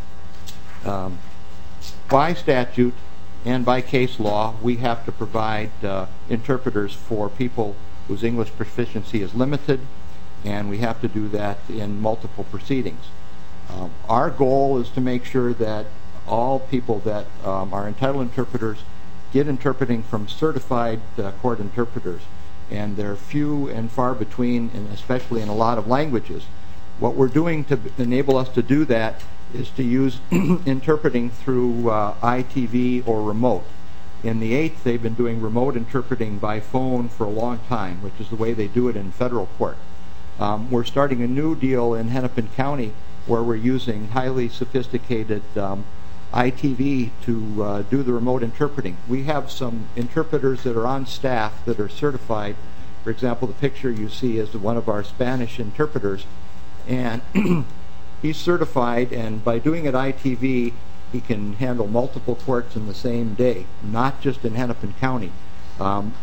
Um, by statute and by case law, we have to provide uh, interpreters for people whose English proficiency is limited, and we have to do that in multiple proceedings. Um, our goal is to make sure that all people that um, are entitled interpreters get interpreting from certified uh, court interpreters, and they're few and far between, and especially in a lot of languages. What we're doing to enable us to do that is to use interpreting through uh, I T V or remote. In the eighth, they've been doing remote interpreting by phone for a long time, which is the way they do it in federal court. Um, we're starting a new deal in Hennepin County where we're using highly sophisticated um, I T V to uh, do the remote interpreting. We have some interpreters that are on staff that are certified. For example, the picture you see is one of our Spanish interpreters, and he's certified, and by doing it I T V, he can handle multiple courts in the same day, not just in Hennepin County. Um,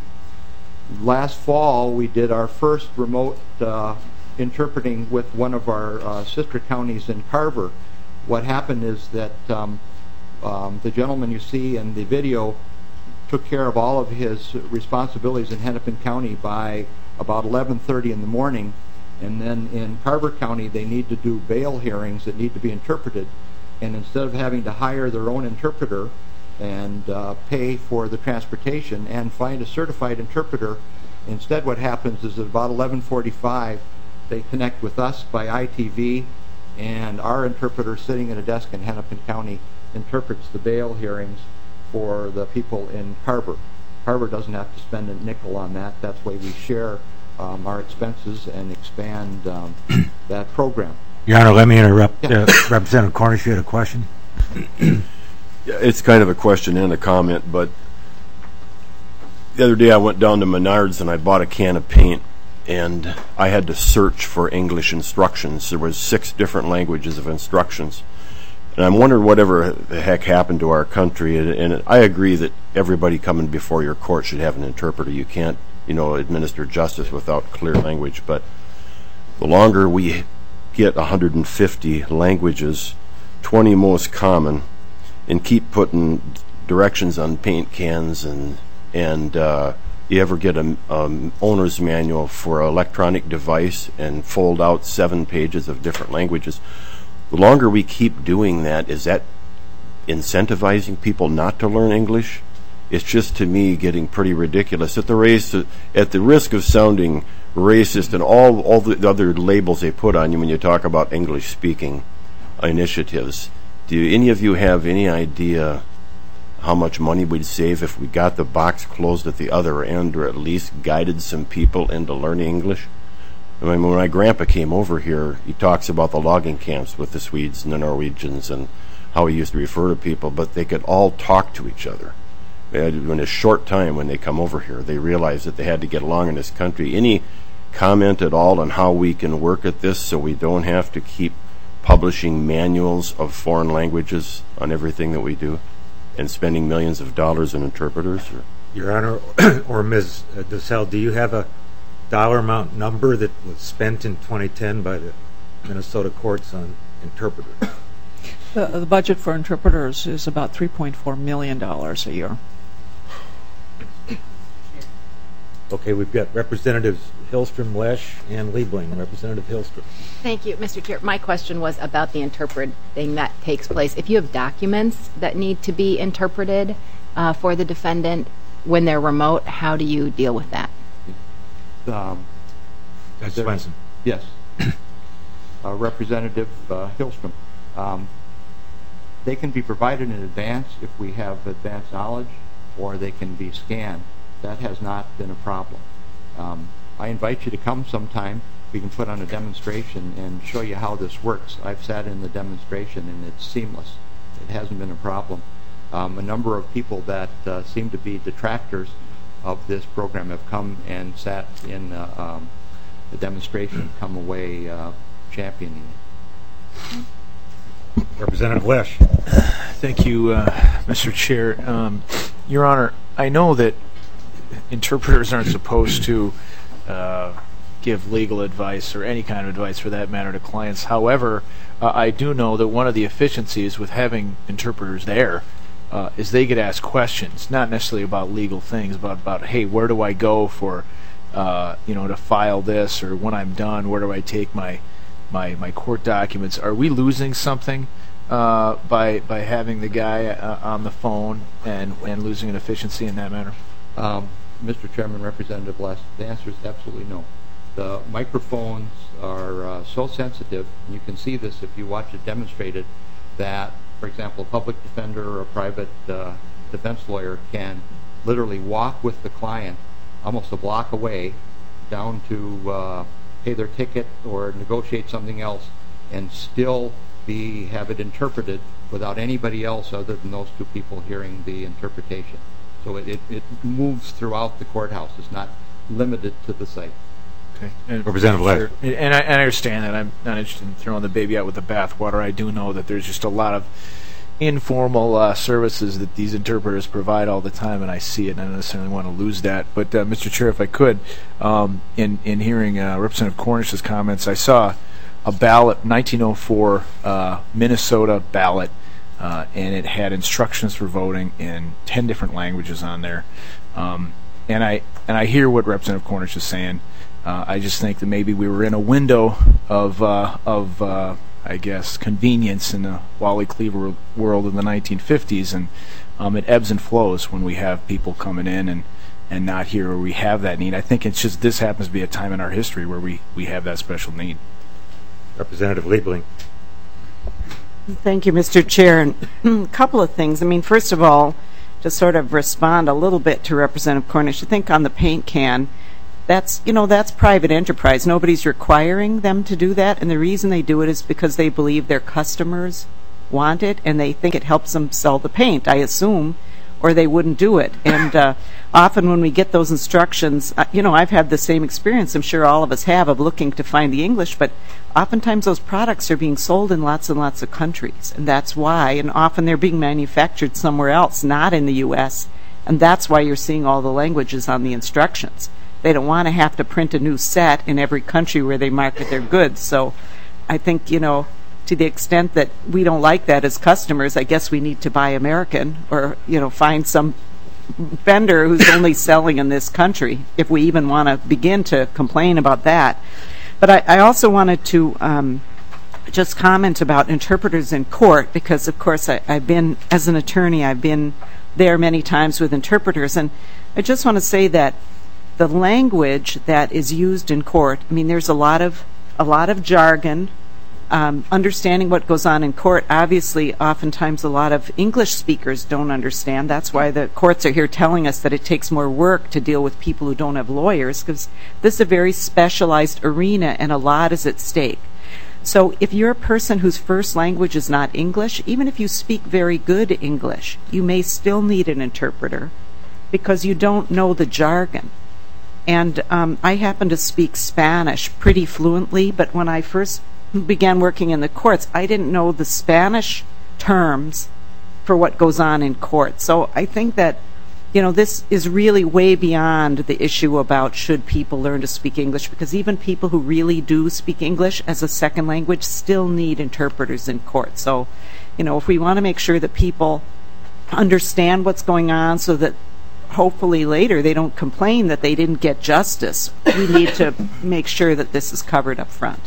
last fall, we did our first remote uh, interpreting with one of our uh, sister counties in Carver. What happened is that um, um, the gentleman you see in the video took care of all of his responsibilities in Hennepin County by about eleven thirty in the morning, and then in Carver County they need to do bail hearings that need to be interpreted, and instead of having to hire their own interpreter and uh, pay for the transportation and find a certified interpreter, instead what happens is at about eleven forty-five they connect with us by I T V, and our interpreter sitting at a desk in Hennepin County interprets the bail hearings for the people in Carver. Carver doesn't have to spend a nickel on that. That's why we share um, our expenses and expand um, that program. Your Honor, let me interrupt. Yeah. Uh, Representative Cornish, you had a question? Yeah, it's kind of a question and a comment, but the other day I went down to Menards and I bought a can of paint, and I had to search for English instructions. There was six different languages of instructions. And I'm wondering whatever the heck happened to our country, and, and I agree that everybody coming before your court should have an interpreter. You can't, you know, administer justice without clear language, but the longer we get one hundred fifty languages, twenty most common, and keep putting directions on paint cans, and and uh, you ever get an um, owner's manual for an electronic device and fold out seven pages of different languages, the longer we keep doing that, is that incentivizing people not to learn English? It's just, to me, getting pretty ridiculous. At the race, at the risk of sounding racist and all all the other labels they put on you when you talk about English-speaking initiatives, do any of you have any idea how much money we'd save if we got the box closed at the other end, or at least guided some people into learning English? I mean, when my grandpa came over here, he talks about the logging camps with the Swedes and the Norwegians and how he used to refer to people, but they could all talk to each other. In a short time when they come over here, they realized that they had to get along in this country. Any comment at all on how we can work at this so we don't have to keep publishing manuals of foreign languages on everything that we do and spending millions of dollars on interpreters? Or? Your Honor, or Miz DeSalle, do you have a dollar amount number that was spent in twenty ten by the Minnesota courts on interpreters? The, the budget for interpreters is about three point four million dollars a year. Okay, we've got Representatives Hillstrom, Lesh, and Liebling. Representative Hillstrom. Thank you, Mister Chair. My question was about the interpreting that takes place. If you have documents that need to be interpreted uh, for the defendant when they're remote, how do you deal with that? Um, Judge Swenson. Yes. uh, Representative uh, Hillstrom. Um, they can be provided in advance if we have advanced knowledge, or they can be scanned. That has not been a problem. Um, I invite you to come sometime. We can put on a demonstration and show you how this works. I've sat in the demonstration and it's seamless. It hasn't been a problem. Um, a number of people that uh, seem to be detractors of this program have come and sat in uh, um, the demonstration and come away uh, championing it. Representative Lesh. Thank you, uh, Mister Chair. Um, Your Honor, I know that interpreters aren't supposed to uh, give legal advice or any kind of advice for that matter to clients. However, uh, I do know that one of the efficiencies with having interpreters there uh, is they get asked questions, not necessarily about legal things, but about, hey, where do I go for, uh, you know, to file this, or when I'm done, where do I take my my, my court documents? Are we losing something uh, by by having the guy uh, on the phone and, and losing an efficiency in that matter? Um, Mister Chairman, Representative Lesh, the answer is absolutely no. The microphones are uh, so sensitive, and you can see this if you watch it demonstrated, that, for example, a public defender or a private uh, defense lawyer can literally walk with the client almost a block away down to uh, pay their ticket or negotiate something else and still be have it interpreted without anybody else other than those two people hearing the interpretation. So it, it, it moves throughout the courthouse. It's not limited to the site. Okay. And Representative Lesh. And I, and I understand that. I'm not interested in throwing the baby out with the bathwater. I do know that there's just a lot of informal uh, services that these interpreters provide all the time, and I see it, and I don't necessarily want to lose that. But, uh, Mister Chair, if I could, um, in, in hearing uh, Representative Cornish's comments, I saw a ballot, nineteen oh four uh, Minnesota ballot, uh, and it had instructions for voting in ten different languages on there. Um, and I and I hear what Representative Cornish is saying. Uh, I just think that maybe we were in a window of uh, of uh, I guess convenience in the Wally Cleaver world in the nineteen fifties, and um, it ebbs and flows when we have people coming in and, and not here where we have that need. I think it's just this happens to be a time in our history where we, we have that special need. Representative Liebling. Thank you, Mister Chair. And a couple of things. I mean, first of all, to sort of respond a little bit to Representative Cornish, I think on the paint can, that's, you know, that's private enterprise. Nobody's requiring them to do that, and the reason they do it is because they believe their customers want it, and they think it helps them sell the paint, I assume, or they wouldn't do it. And uh, often when we get those instructions, uh, you know, I've had the same experience, I'm sure all of us have, of looking to find the English, but oftentimes those products are being sold in lots and lots of countries, and that's why, and often they're being manufactured somewhere else, not in the U S, and that's why you're seeing all the languages on the instructions. They don't want to have to print a new set in every country where they market their goods. So I think, you know, to the extent that we don't like that as customers, I guess we need to buy American, or, you know, find some vendor who's only selling in this country, if we even want to begin to complain about that. But I, I also wanted to um, just comment about interpreters in court, because, of course, I, I've been, as an attorney, I've been there many times with interpreters, and I just want to say that the language that is used in court, I mean, there's a lot of a lot of jargon. Um, understanding what goes on in court, obviously, oftentimes a lot of English speakers don't understand. That's why the courts are here telling us that it takes more work to deal with people who don't have lawyers, because this is a very specialized arena and a lot is at stake. So if you're a person whose first language is not English, even if you speak very good English, you may still need an interpreter because you don't know the jargon. And um, I happen to speak Spanish pretty fluently, but when I first began working in the courts, I didn't know the Spanish terms for what goes on in court. So I think that, you know, this is really way beyond the issue about should people learn to speak English, because even people who really do speak English as a second language still need interpreters in court. So, you know, if we want to make sure that people understand what's going on so that hopefully later they don't complain that they didn't get justice, we need to make sure that this is covered up front.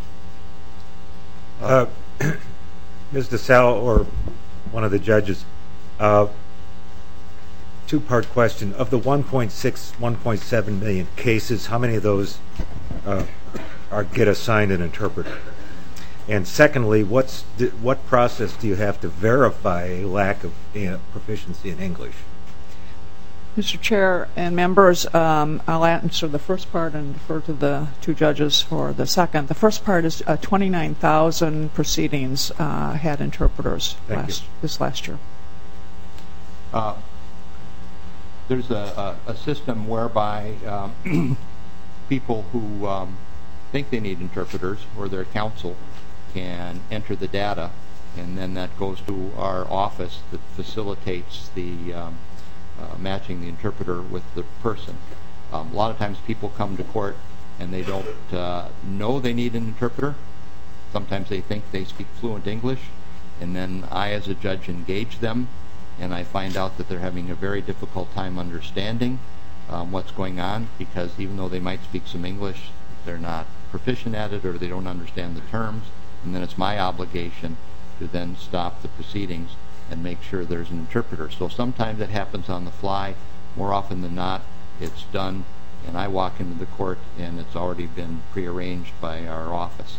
Uh, Miz DeSalle or one of the judges, uh, two-part question. Of the one point six, one point seven million cases, how many of those uh, are get assigned an interpreter? And secondly, what's the, what process do you have to verify a lack of you know, proficiency in English? Mister Chair and members, um, I'll answer the first part and defer to the two judges for the second. The first part is uh, twenty-nine thousand proceedings uh, had interpreters last, this last year. Uh, there's a, a, a system whereby um, people who um, think they need interpreters or their counsel can enter the data, and then that goes to our office that facilitates the um, Uh, matching the interpreter with the person. Um, a lot of times people come to court and they don't uh, know they need an interpreter. Sometimes they think they speak fluent English, and then I as a judge engage them, and I find out that they're having a very difficult time understanding um, what's going on, because even though they might speak some English, they're not proficient at it or they don't understand the terms, and then it's my obligation to then stop the proceedings and make sure there's an interpreter. So sometimes it happens on the fly. More often than not, it's done, and I walk into the court, and it's already been prearranged by our office.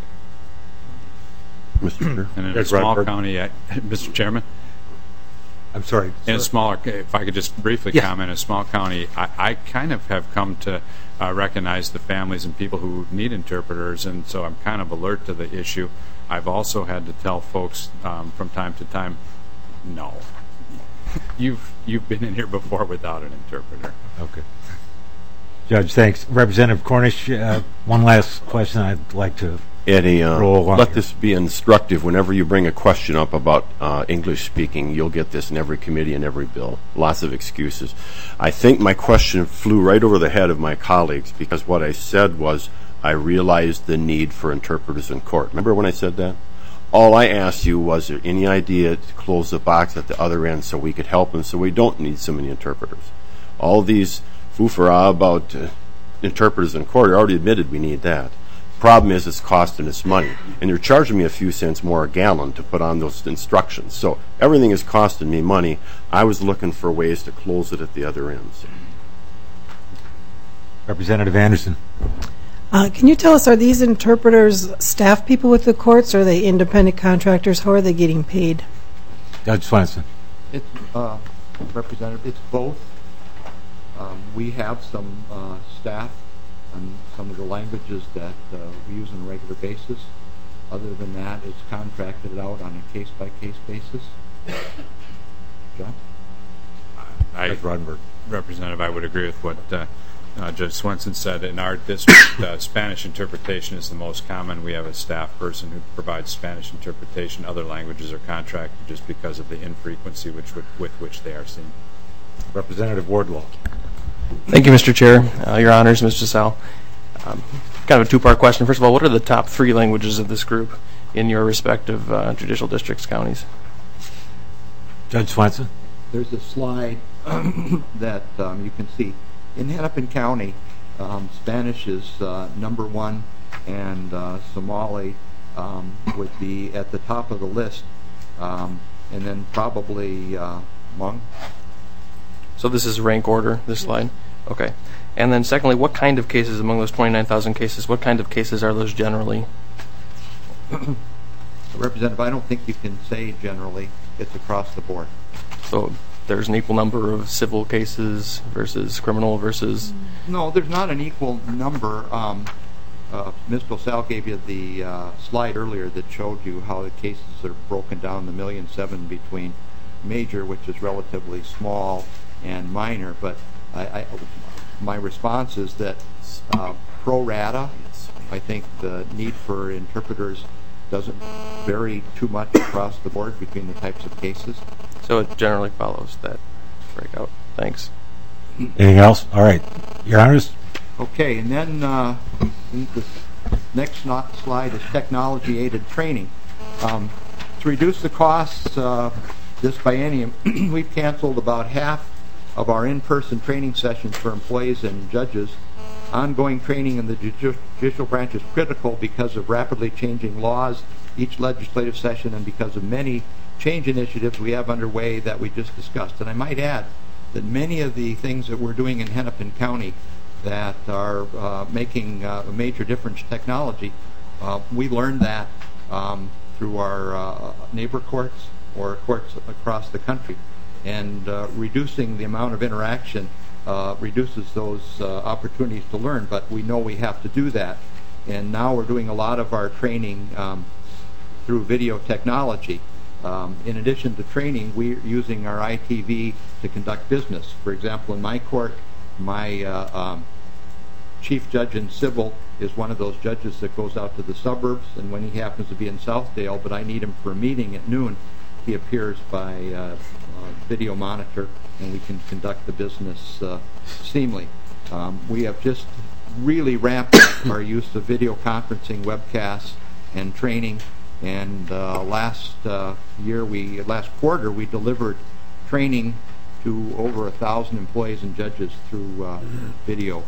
Mister Chair? And in a small county, uh, Mister Chairman? I'm sorry. In sir. a smaller, if I could just briefly Yes. comment, in a small county, I, I kind of have come to uh, recognize the families and people who need interpreters, and so I'm kind of alert to the issue. I've also had to tell folks um, from time to time, no, you've you've been in here before without an interpreter. Okay. Judge, thanks. Representative Cornish, uh, one last question I'd like to Eddie, uh, roll along let here. this be instructive. Whenever you bring a question up about uh, English speaking, you'll get this in every committee and every bill. Lots of excuses. I think my question flew right over the head of my colleagues, because what I said was I realized the need for interpreters in court. Remember when I said that? All I asked you was, there any idea to close the box at the other end so we could help them so we don't need so many interpreters? All these foofara about uh, interpreters in court, I already admitted we need that. Problem is, it's costing us money, and you're charging me a few cents more a gallon to put on those instructions. So everything is costing me money. I was looking for ways to close it at the other ends. Representative Anderson. Uh, can you tell us, are these interpreters staff people with the courts, or are they independent contractors? How are they getting paid? Judge Swenson. It's uh, Representative. It's both. Um, we have some uh, staff on some of the languages that uh, we use on a regular basis. Other than that, it's contracted out on a case-by-case basis. John? I, Roddenberg. Representative, I would agree with what uh, uh, Judge Swenson said. In our district, uh, Spanish interpretation is the most common. We have a staff person who provides Spanish interpretation. Other languages are contracted just because of the infrequency which with, with which they are seen. Representative Wardlaw. Thank you, Mister Chair. Uh, Your Honors, Mister Sal. Um, kind of a two-part question. First of all, what are the top three languages of this group in your respective uh, judicial districts, counties? Judge Swenson. There's a slide that um, you can see. In Hennepin County, um, Spanish is uh, number one, and uh, Somali um, would be at the top of the list, um, and then probably uh, Hmong. So this is rank order, this slide? Okay. And then secondly, what kind of cases among those twenty-nine thousand cases, what kind of cases are those generally? Representative, I don't think you can say generally. It's across the board. So there's an equal number of civil cases versus criminal versus... No, there's not an equal number. Um, uh, Mister Sal gave you the uh, slide earlier that showed you how the cases are broken down, the million seven between major, which is relatively small, and minor. But I, I, my response is that uh, pro rata. I think the need for interpreters doesn't vary too much across the board between the types of cases. So it generally follows that breakout. Thanks. Anything else? All right. Your Honors? Okay, and then uh, the next not slide is technology-aided training. Um, to reduce the costs uh, this biennium, we've canceled about half of our in-person training sessions for employees and judges. Ongoing training in the judicial branch is critical because of rapidly changing laws each legislative session and because of many change initiatives we have underway that we just discussed. And I might add that many of the things that we're doing in Hennepin County that are uh, making uh, a major difference in technology, uh, we learned that um, through our uh, neighbor courts or courts across the country. And uh, reducing the amount of interaction uh, reduces those uh, opportunities to learn, but we know we have to do that. And now we're doing a lot of our training um, through video technology. Um, in addition to training, we're using our I T V to conduct business. For example, in my court, my uh, um, chief judge in civil is one of those judges that goes out to the suburbs, and when he happens to be in Southdale, but I need him for a meeting at noon, he appears by uh, uh, video monitor, and we can conduct the business uh, seamlessly. Um, we have just really ramped up our use of video conferencing, webcasts, and training. And uh, last uh, year, we last quarter, we delivered training to over a thousand employees and judges through uh, video.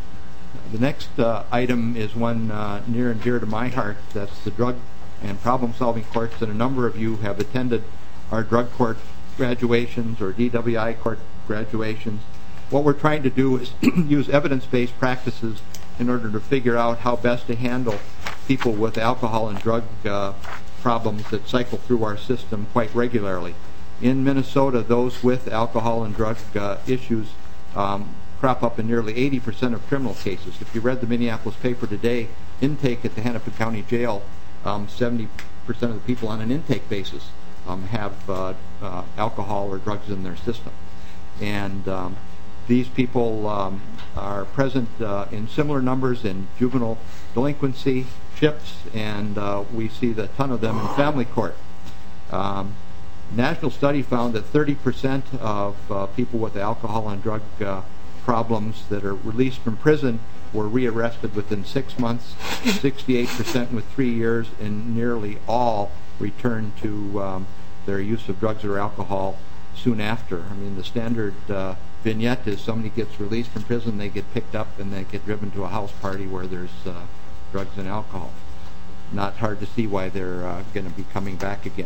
The next uh, item is one uh, near and dear to my heart. That's the drug and problem-solving courts. And a number of you have attended our drug court graduations or D W I court graduations. What we're trying to do is use evidence-based practices in order to figure out how best to handle people with alcohol and drug uh, problems that cycle through our system quite regularly. In Minnesota, those with alcohol and drug uh, issues um, crop up in nearly eighty percent of criminal cases. If you read the Minneapolis paper today, intake at the Hennepin County Jail, um, seventy percent of the people on an intake basis um, have uh, uh, alcohol or drugs in their system. And um, these people um, are present uh, in similar numbers in juvenile delinquency, CHIPS, and uh, we see a ton of them in family court. Um, national study found that thirty percent of uh, people with alcohol and drug uh, problems that are released from prison were rearrested within six months, sixty-eight percent with three years, and nearly all returned to um, their use of drugs or alcohol soon after. I mean, the standard uh, vignette is somebody gets released from prison, they get picked up, and they get driven to a house party where there's uh, drugs and alcohol. Not hard to see why they're uh, going to be coming back again.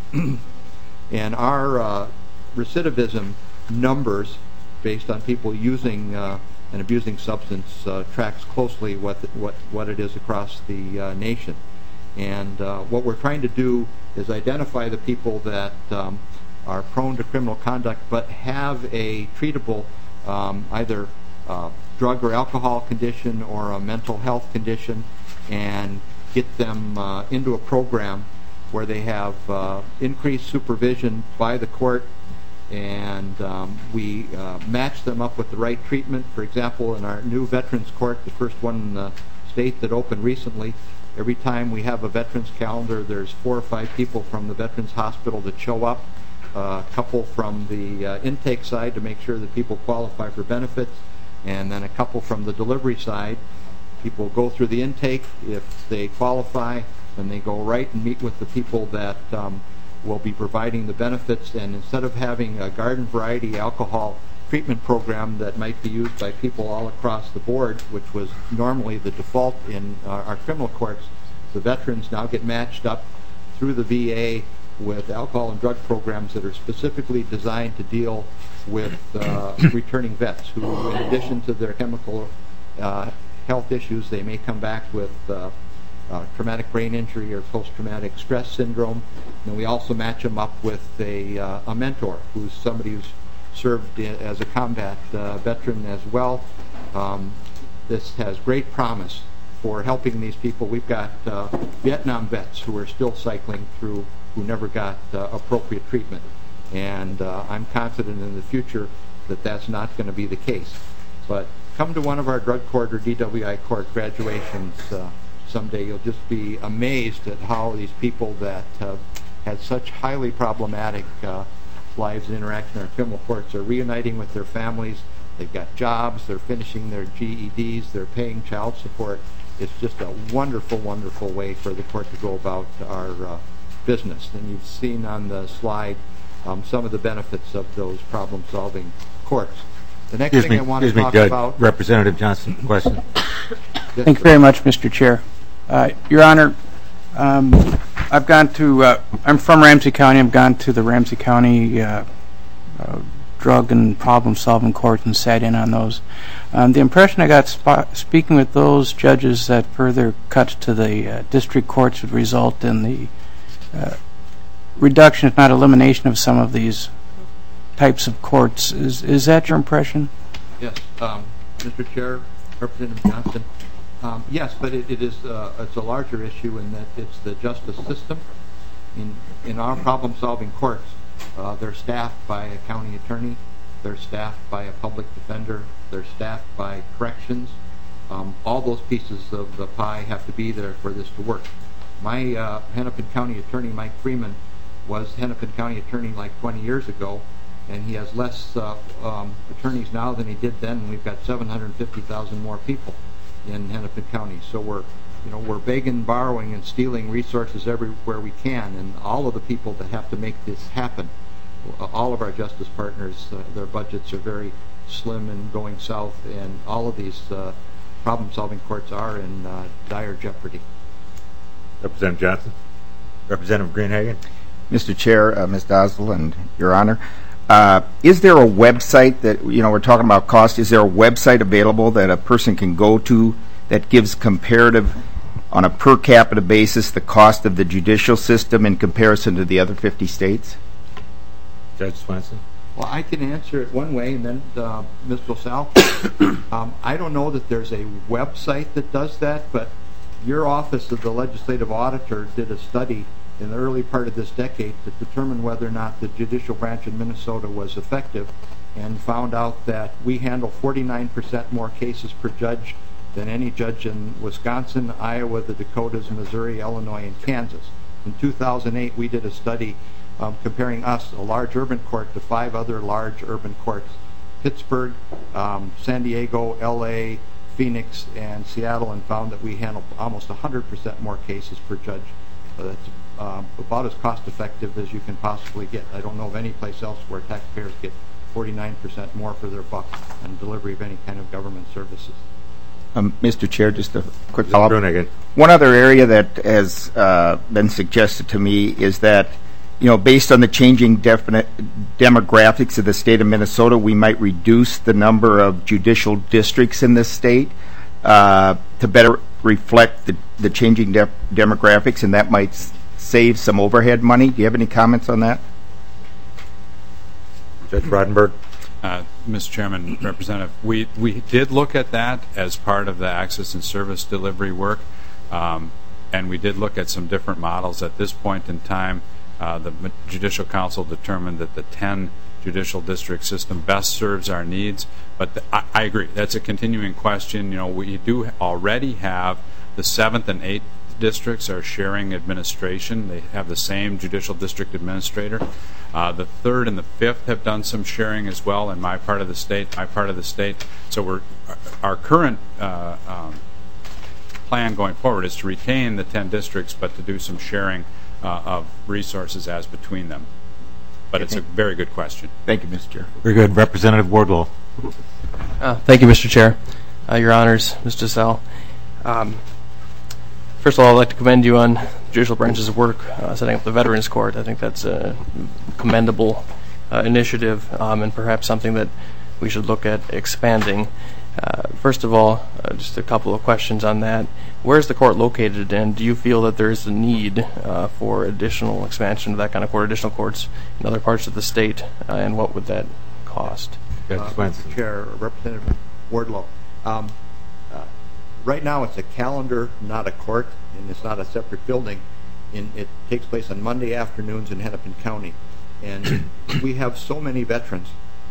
And our uh, recidivism numbers, based on people using uh, and abusing substance, uh, tracks closely what, the, what what it is across the uh, nation. And uh, what we're trying to do is identify the people that um, are prone to criminal conduct but have a treatable um, either uh, drug or alcohol condition or a mental health condition, and get them uh, into a program where they have uh, increased supervision by the court, and um, we uh, match them up with the right treatment. For example, in our new Veterans Court, the first one in the state that opened recently, every time we have a veterans calendar, there's four or five people from the Veterans Hospital that show up, uh, a couple from the uh, intake side to make sure that people qualify for benefits, and then a couple from the delivery side. People go through the intake. If they qualify, then they go right and meet with the people that um, will be providing the benefits. And instead of having a garden variety alcohol treatment program that might be used by people all across the board, which was normally the default in uh, our criminal courts, the veterans now get matched up through the V A with alcohol and drug programs that are specifically designed to deal with uh, returning vets who, in addition to their chemical uh, health issues, they may come back with uh, uh, traumatic brain injury or post-traumatic stress syndrome. And we also match them up with a, uh, a mentor who's somebody who's served in, as a combat uh, veteran as well. Um, this has great promise for helping these people. We've got uh, Vietnam vets who are still cycling through who never got uh, appropriate treatment. And uh, I'm confident in the future that that's not going to be the case. But come to one of our drug court or D W I court graduations uh, someday. You'll just be amazed at how these people that uh, had such highly problematic uh, lives and interaction in our criminal courts are reuniting with their families. They've got jobs, they're finishing their G E Ds, they're paying child support. It's just a wonderful, wonderful way for the court to go about our uh, business. And you've seen on the slide um, some of the benefits of those problem-solving courts. The next excuse thing me, I want to excuse talk me, Judge, about... Representative Johnson, question. Yes, Thank you very much, Mister Chair. Uh, Your Honor, um, I've gone to, uh, I'm from Ramsey County. I've gone to the Ramsey County uh, uh, drug and problem-solving courts and sat in on those. Um, the impression I got sp speaking with those judges that further cuts to the uh, district courts would result in the uh, reduction, if not elimination, of some of these types of courts. Is, is that your impression? Yes, um, Mister Chair, Representative Johnson. Um, yes, but it, it is uh, it's a larger issue in that it's the justice system. In in our problem-solving courts, uh, they're staffed by a county attorney, they're staffed by a public defender, they're staffed by corrections. Um, all those pieces of the pie have to be there for this to work. My uh, Hennepin County attorney, Mike Freeman, was Hennepin County attorney like twenty years ago, and he has less uh, um, attorneys now than he did then, and we've got seven hundred fifty thousand more people in Hennepin County. So we're, you know, we're begging, borrowing, and stealing resources everywhere we can, and all of the people that have to make this happen, all of our justice partners, uh, their budgets are very slim and going south, and all of these uh, problem-solving courts are in uh, dire jeopardy. Representative Johnson. Representative Greenhagen. Mister Chair, uh, Miz Dosel, and Your Honor, uh, is there a website that, you know, we're talking about cost, is there a website available that a person can go to that gives comparative, on a per capita basis, the cost of the judicial system in comparison to the other fifty states? Judge Swenson. Well, I can answer it one way, and then uh, Mister LaSalle. um, I don't know that there's a website that does that, but your Office of the Legislative Auditor did a study in the early part of this decade to determine whether or not the judicial branch in Minnesota was effective, and found out that we handle forty-nine percent more cases per judge than any judge in Wisconsin, Iowa, the Dakotas, Missouri, Illinois, and Kansas. In two thousand eight, we did a study um, comparing us, a large urban court, to five other large urban courts: Pittsburgh, um, San Diego, L A, Phoenix, and Seattle, and found that we handle almost one hundred percent more cases per judge. So that's um, about as cost-effective as you can possibly get. I don't know of any place else where taxpayers get forty-nine percent more for their buck on delivery of any kind of government services. Um, Mister Chair, just a quick follow-up. One other area that has uh, been suggested to me is that, you know, based on the changing definite demographics of the state of Minnesota, we might reduce the number of judicial districts in this state uh, to better reflect the, the changing de demographics, and that might s save some overhead money. Do you have any comments on that? Judge Rodenberg. Uh, Mister Chairman, Representative, we, we did look at that as part of the access and service delivery work, um, and we did look at some different models. At this point in time, uh, the Judicial Council determined that the ten judicial district system best serves our needs, but the, I, I agree, that's a continuing question. You know, we do already have the seventh and eighth districts are sharing administration. They have the same judicial district administrator. Uh, the third and the fifth have done some sharing as well in my part of the state, my part of the state. So we're, our current uh, um, plan going forward is to retain the ten districts, but to do some sharing uh, of resources as between them. But it's a very good question. Thank you, Mister Chair. Very good. Representative Wardlow. Uh, thank you, Mister Chair. Uh, Your Honors, Mister Sell. Um, First of all, I'd like to commend you on judicial branch's work uh, setting up the Veterans Court. I think that's a commendable uh, initiative, um, and perhaps something that we should look at expanding. Uh, first of all, uh, just a couple of questions on that. Where is the court located, and do you feel that there is a need uh, for additional expansion of that kind of court, additional courts in other parts of the state, uh, and what would that cost? Uh, Mister Chair, Representative Wardlow. Um, Right now, it's a calendar, not a court, and it's not a separate building. In, it takes place on Monday afternoons in Hennepin County. And we have so many veterans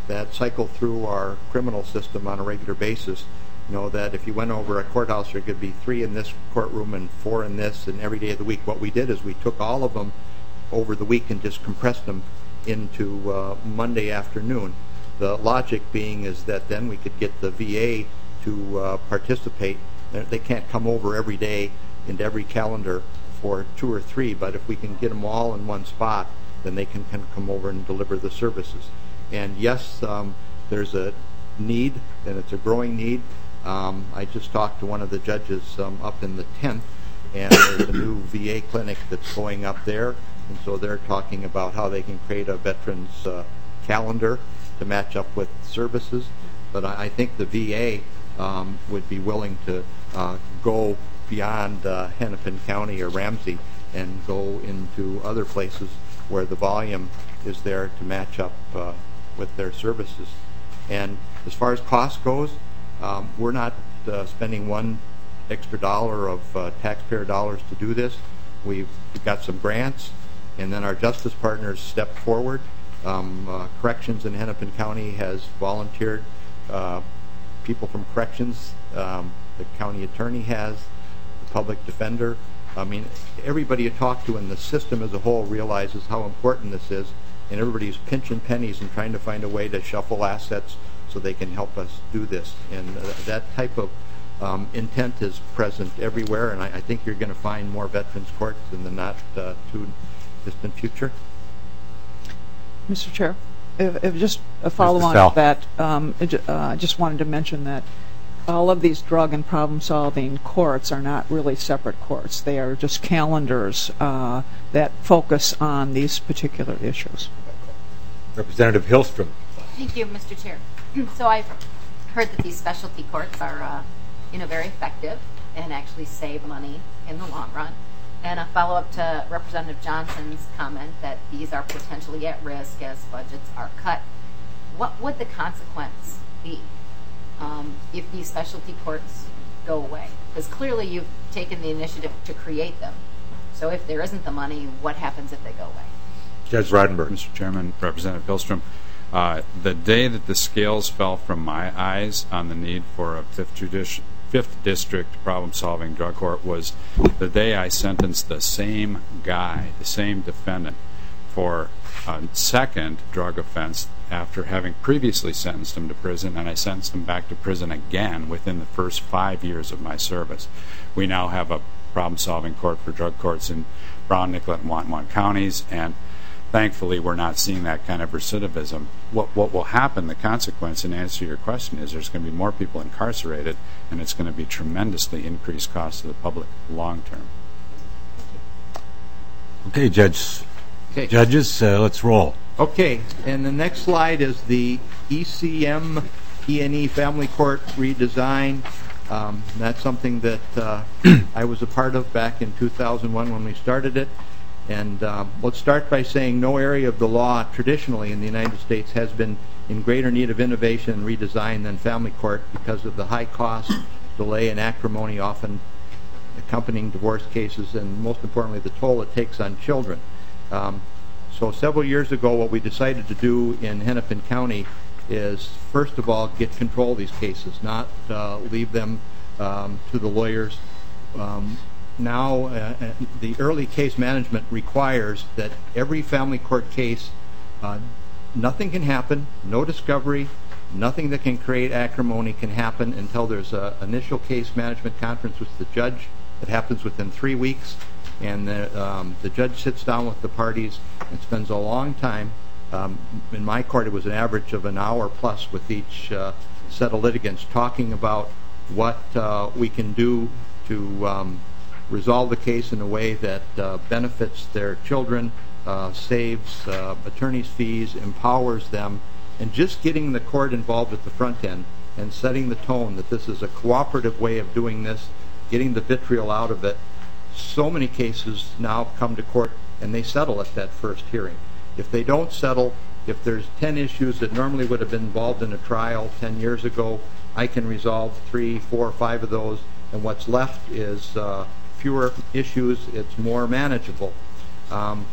that cycle through our criminal system on a regular basis know that if you went over a courthouse, there could be three in this courtroom and four in this, and every day of the week. What we did is we took all of them over the week and just compressed them into uh, Monday afternoon. The logic being is that then we could get the V A to uh, participate. They can't come over every day into every calendar for two or three, but if we can get them all in one spot, then they can, can come over and deliver the services. And yes, um, there's a need, and it's a growing need. Um, I just talked to one of the judges um, up in the tenth, and there's a new V A clinic that's going up there, and so they're talking about how they can create a veterans uh, calendar to match up with services. But I, I think the V A um, would be willing to uh, go beyond uh, Hennepin County or Ramsey and go into other places where the volume is there to match up uh, with their services. And as far as cost goes, um, we're not uh, spending one extra dollar of uh, taxpayer dollars to do this. We've got some grants, and then our justice partners stepped forward. Um, uh, Corrections in Hennepin County has volunteered uh, people from Corrections. Um, the county attorney has, the public defender. I mean, everybody you talk to in the system as a whole realizes how important this is, and everybody's pinching pennies and trying to find a way to shuffle assets so they can help us do this. And uh, that type of um, intent is present everywhere, and I, I think you're going to find more veterans courts in the not uh, too distant future. Mister Chair, if, if just a follow-on to that, um, I uh, just wanted to mention that all of these drug and problem-solving courts are not really separate courts. They are just calendars uh, that focus on these particular issues. Representative Hillstrom. Thank you, Mister Chair. So I've heard that these specialty courts are, uh, you know, very effective and actually save money in the long run. And a follow-up to Representative Johnson's comment that these are potentially at risk as budgets are cut. What would the consequence be um, if these specialty courts go away? Because clearly you've taken the initiative to create them. So if there isn't the money, what happens if they go away? Judge Rodenberg. Mister Chairman, Representative Hillstrom, uh, the day that the scales fell from my eyes on the need for a fifth, judici- fifth district problem-solving drug court was the day I sentenced the same guy, the same defendant, for a second drug offense after having previously sentenced him to prison, and I sentenced him back to prison again within the first five years of my service. We now have a problem-solving court for drug courts in Brown, Nicollet, and Wantagh counties, and thankfully we're not seeing that kind of recidivism. What, what will happen, the consequence, in answer to your question, is there's going to be more people incarcerated, and it's going to be tremendously increased costs to the public long term. Okay, Judge. Okay. Judges, uh, let's roll. Okay, and the next slide is the E C M E and E Family Court redesign. Um, that's something that uh, I was a part of back in two thousand one when we started it. And um, let's start by saying no area of the law traditionally in the United States has been in greater need of innovation and redesign than family court because of the high cost, delay, and acrimony often accompanying divorce cases, and most importantly, the toll it takes on children. Um, so several years ago, what we decided to do in Hennepin County is, first of all, get control of these cases, not uh, leave them um, to the lawyers. Um, now, uh, the early case management requires that every family court case, uh, nothing can happen, no discovery, nothing that can create acrimony can happen until there's an initial case management conference with the judge. It happens within three weeks, and the, um, the judge sits down with the parties and spends a long time. Um, in my court, it was an average of an hour plus with each uh, set of litigants talking about what uh, we can do to um, resolve the case in a way that uh, benefits their children, uh, saves uh, attorneys' fees, empowers them, and just getting the court involved at the front end and setting the tone that this is a cooperative way of doing this, getting the vitriol out of it. So many cases now come to court and they settle at that first hearing. If they don't settle, if there's ten issues that normally would have been involved in a trial ten years ago, I can resolve three, four, five of those, and what's left is uh, fewer issues. It's more manageable. Um,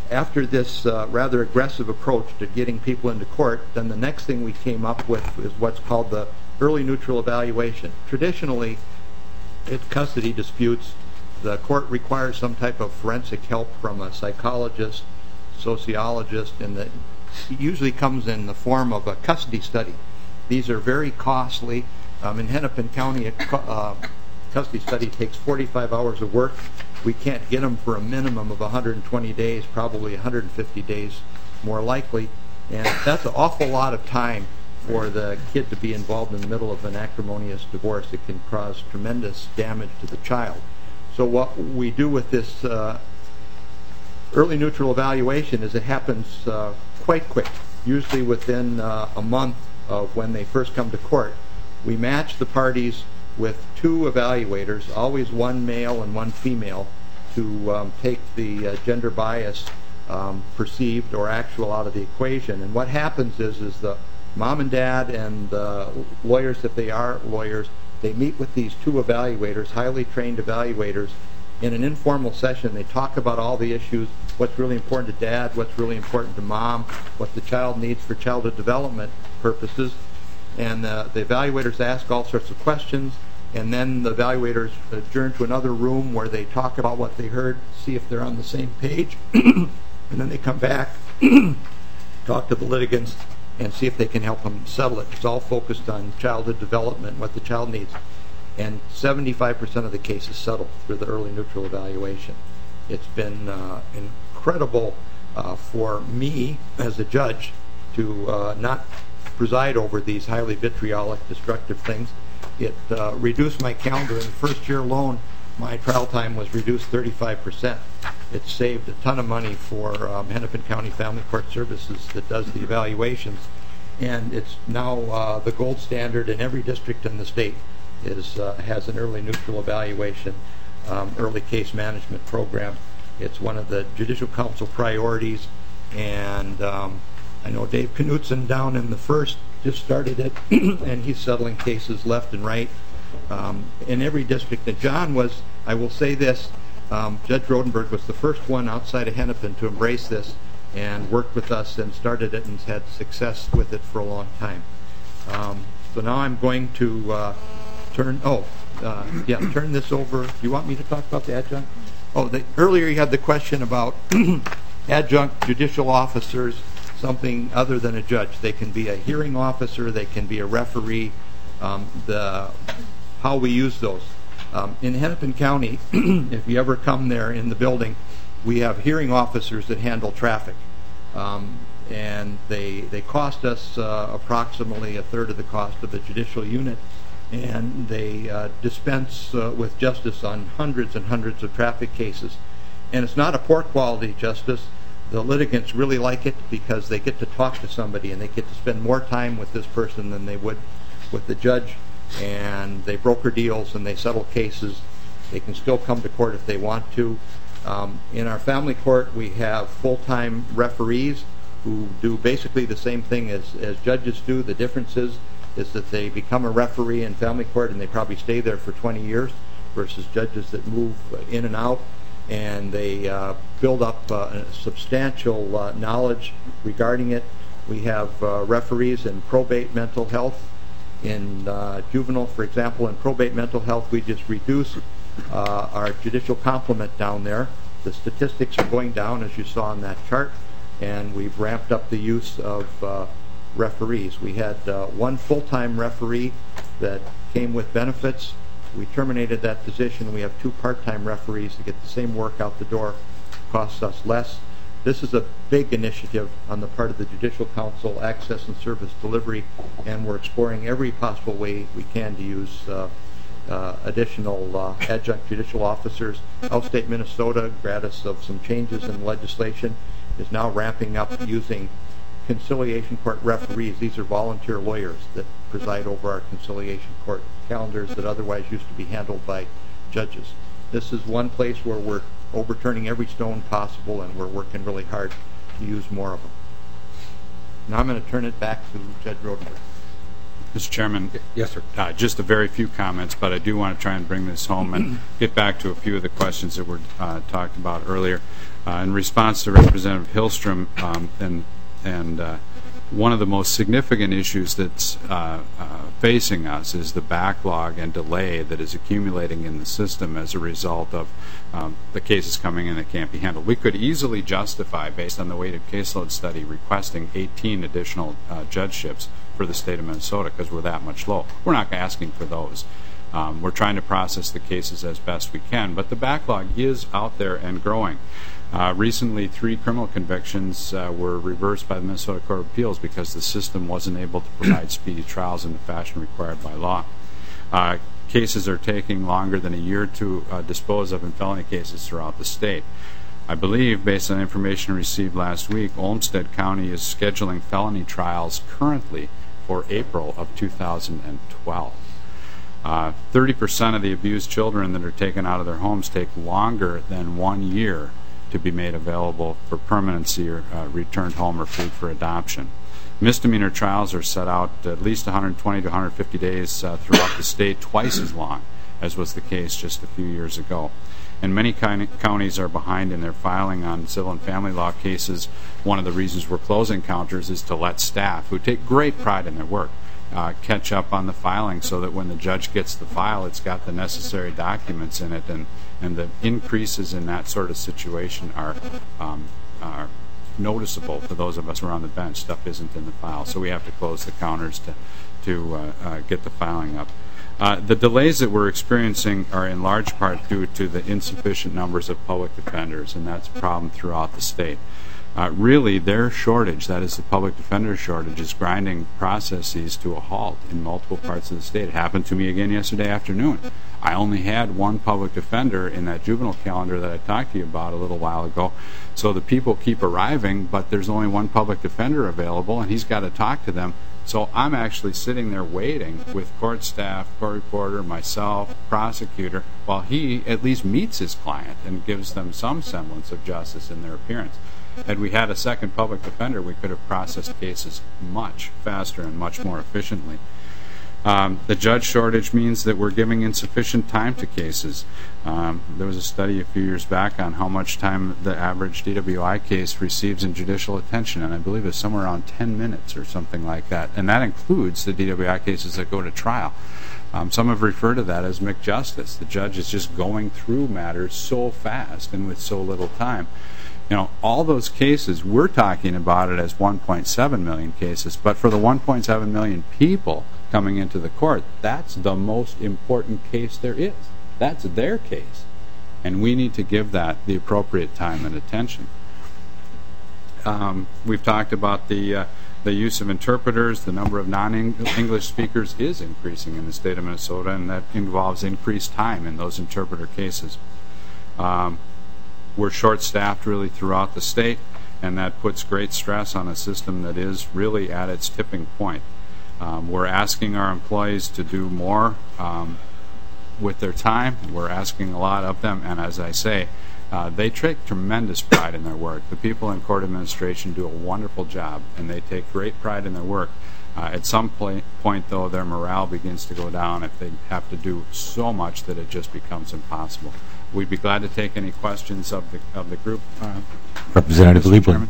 after this uh, rather aggressive approach to getting people into court, then the next thing we came up with is what's called the early neutral evaluation. Traditionally, in custody disputes, the court requires some type of forensic help from a psychologist, sociologist, and that usually comes in the form of a custody study. These are very costly. Um, in Hennepin County, a uh, custody study takes forty-five hours of work. We can't get them for a minimum of one hundred twenty days, probably one hundred fifty days more likely. And that's an awful lot of time for the kid to be involved in the middle of an acrimonious divorce. It can cause tremendous damage to the child. So what we do with this uh, early neutral evaluation is it happens uh, quite quick, usually within uh, a month of when they first come to court. We match the parties with two evaluators, always one male and one female, to um, take the uh, gender bias, um, perceived or actual, out of the equation. And what happens is, is the mom and dad and the lawyers, if they are lawyers, they meet with these two evaluators, highly trained evaluators, in an informal session. They talk about all the issues, what's really important to dad, what's really important to mom, what the child needs for childhood development purposes. And uh, the evaluators ask all sorts of questions, and then the evaluators adjourn to another room where they talk about what they heard, see if they're on the same page, and then they come back, talk to the litigants, and see if they can help them settle it. It's all focused on childhood development, what the child needs. And seventy-five percent of the cases settle through the early neutral evaluation. It's been uh, incredible uh, for me as a judge to uh, not preside over these highly vitriolic, destructive things. It uh, reduced my calendar. In the first year alone, my trial time was reduced thirty-five percent. It saved a ton of money for um, Hennepin County Family Court Services that does the evaluations. And it's now uh, the gold standard in every district in the state is uh, has an early neutral evaluation, um, early case management program. It's one of the Judicial Council priorities, and um, I know Dave Knutson down in the first just started it, and he's settling cases left and right um, in every district. And John was, I will say this, um, Judge Rodenberg was the first one outside of Hennepin to embrace this and worked with us and started it and had success with it for a long time. Um, so now I'm going to uh, turn, oh, uh, yeah, turn this over. Do you want me to talk about the adjunct? Oh, the, earlier you had the question about adjunct judicial officers, something other than a judge. They can be a hearing officer, they can be a referee, um, the, how we use those. Um, in Hennepin County, if you ever come there in the building, we have hearing officers that handle traffic. Um, and they, they cost us uh, approximately a third of the cost of a judicial unit, and they uh, dispense uh, with justice on hundreds and hundreds of traffic cases. And it's not a poor quality justice. The litigants really like it because they get to talk to somebody and they get to spend more time with this person than they would with the judge, and they broker deals and they settle cases. They can still come to court if they want to. Um, in our family court, we have full-time referees who do basically the same thing as, as judges do. The difference is, is that they become a referee in family court and they probably stay there for twenty years versus judges that move in and out. And they uh, build up uh, substantial uh, knowledge regarding it. We have uh, referees in probate mental health. In uh, juvenile, for example, in probate mental health, we just reduced uh, our judicial complement down there. The statistics are going down, as you saw on that chart, and we've ramped up the use of uh, referees. We had uh, one full-time referee that came with benefits. We terminated that position. We have two part-time referees to get the same work out the door. Costs us less. This is a big initiative on the part of the Judicial Council, access and service delivery, and we're exploring every possible way we can to use uh, uh, additional uh, adjunct judicial officers. Upstate Minnesota, gratis of some changes in legislation, is now ramping up using conciliation court referees. These are volunteer lawyers that preside over our conciliation court calendars that otherwise used to be handled by judges. This is one place where we're overturning every stone possible, and we're working really hard to use more of them. Now I'm going to turn it back to Judge Rodenberg. Mister Chairman. Yes, sir. Uh, just a very few comments, but I do want to try and bring this home and get back to a few of the questions that were uh, talked about earlier. Uh, in response to Representative Hillstrom, um, and, and uh, one of the most significant issues that's uh, uh, facing us is the backlog and delay that is accumulating in the system as a result of um, the cases coming in that can't be handled. We could easily justify, based on the weighted caseload study, requesting eighteen additional uh, judgeships for the state of Minnesota because we're that much low. We're not asking for those. Um, we're trying to process the cases as best we can, but the backlog is out there and growing. Uh, recently, three criminal convictions uh, were reversed by the Minnesota Court of Appeals because the system wasn't able to provide speedy trials in the fashion required by law. Uh, cases are taking longer than a year to uh, dispose of in felony cases throughout the state. I believe, based on information received last week, Olmsted County is scheduling felony trials currently for April of two thousand twelve. Uh, thirty percent of the abused children that are taken out of their homes take longer than one year to be made available for permanency or uh, returned home or freed for adoption. Misdemeanor trials are set out at least one hundred twenty to one hundred fifty days uh, throughout the state, twice as long as was the case just a few years ago. And many counties are behind in their filing on civil and family law cases. One of the reasons we're closing counters is to let staff, who take great pride in their work, uh, catch up on the filing so that when the judge gets the file, it's got the necessary documents in it, and, and the increases in that sort of situation are, um, are noticeable to those of us who are on the bench. Stuff isn't in the file, so we have to close the counters to, to uh, uh, get the filing up. Uh, the delays that we're experiencing are in large part due to the insufficient numbers of public defenders, and that's a problem throughout the state. Uh, really, their shortage, that is the public defender shortage, is grinding processes to a halt in multiple parts of the state. It happened to me again yesterday afternoon. I only had one public defender in that juvenile calendar that I talked to you about a little while ago. So the people keep arriving, but there's only one public defender available, and he's got to talk to them. So I'm actually sitting there waiting with court staff, court reporter, myself, prosecutor, while he at least meets his client and gives them some semblance of justice in their appearance. Had we had a second public defender, we could have processed cases much faster and much more efficiently. Um, the judge shortage means that we're giving insufficient time to cases. Um, there was a study a few years back on how much time the average D W I case receives in judicial attention, and I believe it's somewhere around ten minutes or something like that. And that includes the D W I cases that go to trial. Um, some have referred to that as McJustice. The judge is just going through matters so fast and with so little time. You know, all those cases, we're talking about it as one point seven million cases, but for the one point seven million people coming into the court, that's the most important case there is. That's their case, and we need to give that the appropriate time and attention. Um, we've talked about the uh, the use of interpreters. The number of non-English speakers is increasing in the state of Minnesota, and that involves increased time in those interpreter cases. Um, We're short-staffed really throughout the state, and that puts great stress on a system that is really at its tipping point. Um, we're asking our employees to do more um, with their time. We're asking a lot of them, and as I say, uh, they take tremendous pride in their work. The people in court administration do a wonderful job, and they take great pride in their work. Uh, at some point, point, though, their morale begins to go down if they have to do so much that it just becomes impossible. We'd be glad to take any questions of the of the group. Uh, Representative Liebling.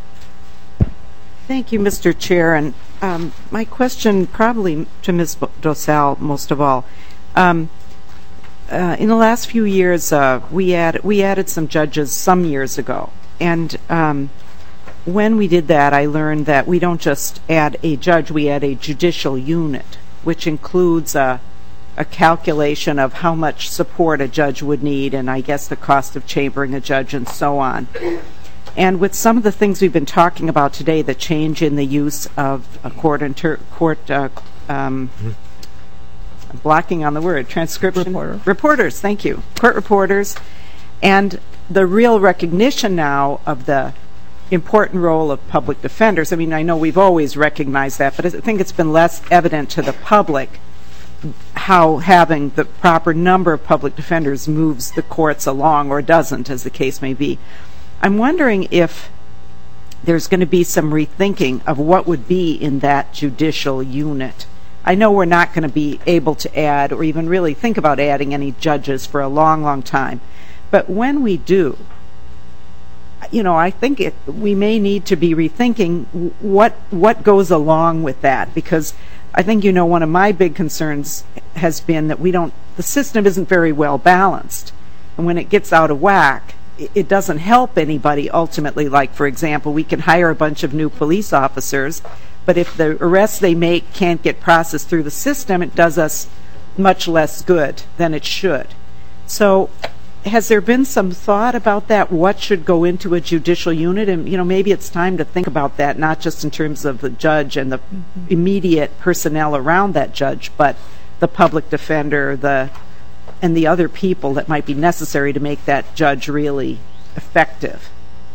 Thank you, Mister Chair. And um, my question probably to Miz Dosal most of all. Um, uh, in the last few years, uh, we, add, we added some judges some years ago. And um, when we did that, I learned that we don't just add a judge, we add a judicial unit, which includes a a calculation of how much support a judge would need, and I guess the cost of chambering a judge and so on. And with some of the things we've been talking about today, the change in the use of a court, inter- court uh, um, I'm blocking on the word, transcription. Reporter. Reporters, thank you. Court reporters, and the real recognition now of the important role of public defenders. I mean, I know we've always recognized that, but I think it's been less evident to the public how having the proper number of public defenders moves the courts along or doesn't, as the case may be. I'm wondering if there's going to be some rethinking of what would be in that judicial unit. I know we're not going to be able to add or even really think about adding any judges for a long, long time. But when we do, you know, I think it, we may need to be rethinking what what goes along with that, because I think, you know, one of my big concerns has been that we don't, the system isn't very well balanced. And when it gets out of whack, it, it doesn't help anybody ultimately. Like, for example, we can hire a bunch of new police officers, but if the arrests they make can't get processed through the system, it does us much less good than it should. So has there been some thought about that? What should go into a judicial unit? And, you know, maybe it's time to think about that, not just in terms of the judge and the immediate personnel around that judge, but the public defender, the and the other people that might be necessary to make that judge really effective.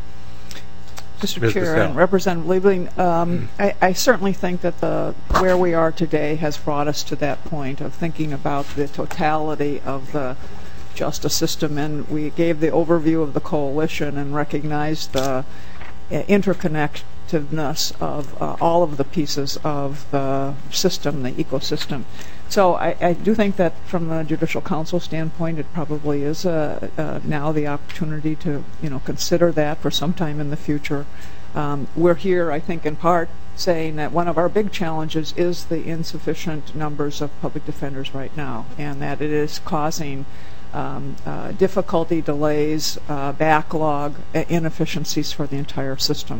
Mister Chair and Representative Liebling, um, I, I certainly think that the where we are today has brought us to that point of thinking about the totality of the justice system, and we gave the overview of the coalition and recognized the uh, interconnectedness of uh, all of the pieces of the system, the ecosystem. So I, I do think that from the Judicial Council standpoint, it probably is uh, uh, now the opportunity to, you know, consider that for some time in the future. Um, we're here, I think, in part saying that one of our big challenges is the insufficient numbers of public defenders right now, and that it is causing Um, uh, difficulty, delays, uh, backlog, uh, inefficiencies for the entire system.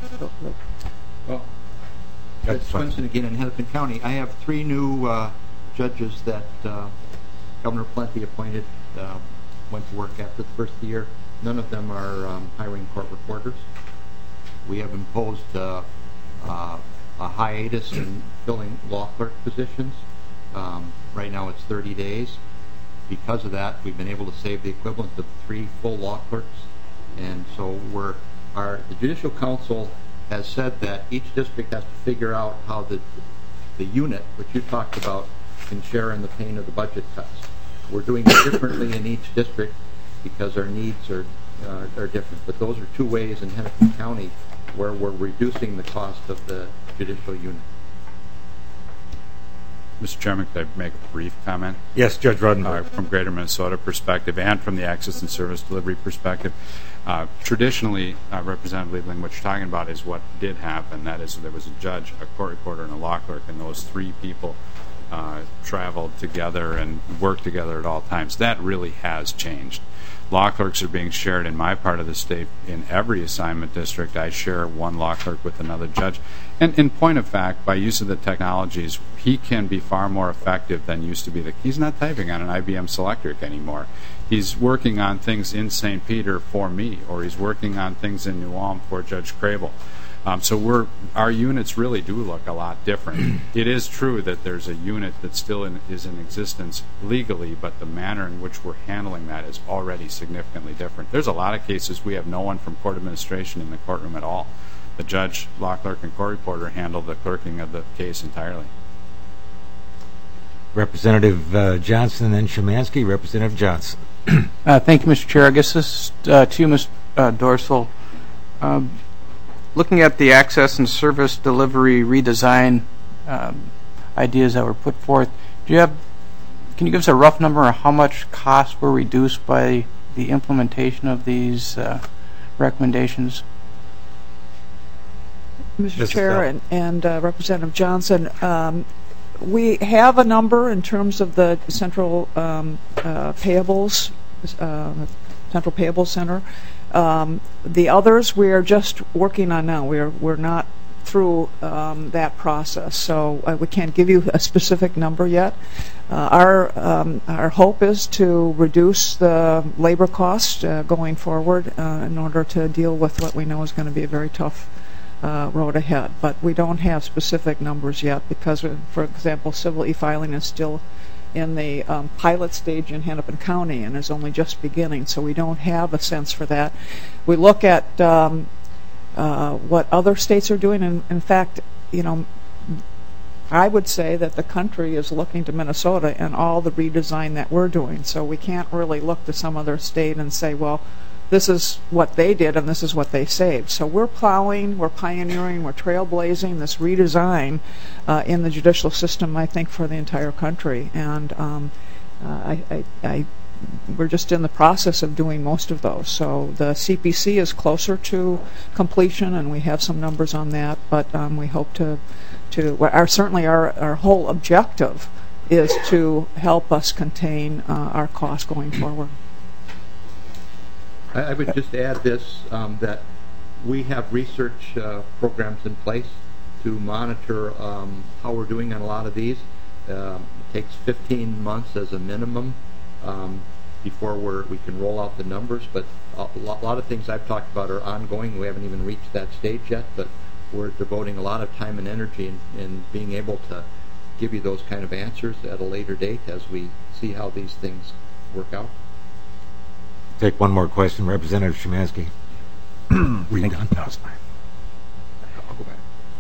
Well, Judge Swenson again in Hennepin County. I have three new uh, judges that uh, Governor Plenty appointed, uh, went to work after the first of the year. None of them are um, hiring court reporters. We have imposed uh, uh, a hiatus in filling law clerk positions. Um, right now it's thirty days. Because of that, we've been able to save the equivalent of three full law clerks, and so we're our the Judicial Council has said that each district has to figure out how the the unit, which you talked about, can share in the pain of the budget cuts. We're doing it differently in each district because our needs are uh, are different. But those are two ways in Hennepin County where we're reducing the cost of the judicial unit. Mister Chairman, could I make a brief comment? Yes, Judge Rodenberg. Uh, from Greater Minnesota perspective and from the access and service delivery perspective. Uh, traditionally, uh, Representative Liebling, what you're talking about is what did happen. That is, there was a judge, a court reporter, and a law clerk, and those three people uh, traveled together and worked together at all times. That really has changed. Law clerks are being shared in my part of the state. In every assignment district, I share one law clerk with another judge. And in point of fact, by use of the technologies, he can be far more effective than used to be. The, he's not typing on an I B M Selectric anymore. He's working on things in Saint Peter for me, or he's working on things in New Ulm for Judge Crable. Um, so we're, our units really do look a lot different. It is true that there's a unit that still in, is in existence legally, but the manner in which we're handling that is already significantly different. There's a lot of cases we have no one from court administration in the courtroom at all. The judge, law clerk, and court reporter handle the clerking of the case entirely. Representative uh, Johnson and then Szymanski. Representative Johnson. uh, thank you, Mister Chair. I guess this is uh, to you, Miz Uh, Dorsal. Um, looking at the access and service delivery redesign um, ideas that were put forth, do you have? Can you give us a rough number on how much costs were reduced by the implementation of these uh, recommendations? Mister Chair and, and uh, Representative Johnson, um, we have a number in terms of the central um, uh, payables, uh, central payables center. Um, the others we are just working on now. We're we're not through um, that process, so uh, we can't give you a specific number yet. Uh, our um, our hope is to reduce the labor cost uh, going forward uh, in order to deal with what we know is going to be a very tough Uh, road ahead, but we don't have specific numbers yet because, uh, for example, civil e-filing is still in the um, pilot stage in Hennepin County and is only just beginning, so we don't have a sense for that. We look at um, uh, what other states are doing, and in fact, you know, I would say that the country is looking to Minnesota and all the redesign that we're doing, so we can't really look to some other state and say, well, this is what they did and this is what they saved. So we're plowing, we're pioneering, we're trailblazing this redesign uh, in the judicial system, I think, for the entire country. And um, uh, I, I, I we're just in the process of doing most of those. So the C P C is closer to completion, and we have some numbers on that. But um, we hope to, to well, our certainly our our whole objective is to help us contain uh, our costs going forward. I, I would just add this, um, that we have research uh, programs in place to monitor um, how we're doing on a lot of these. Um, it takes fifteen months as a minimum um, before we're, we can roll out the numbers, but a lot, a lot of things I've talked about are ongoing. We haven't even reached that stage yet, but we're devoting a lot of time and energy in, in being able to give you those kind of answers at a later date as we see how these things work out. Take one more question, Representative Szymanski. Were you done? No, it's fine. I'll go back.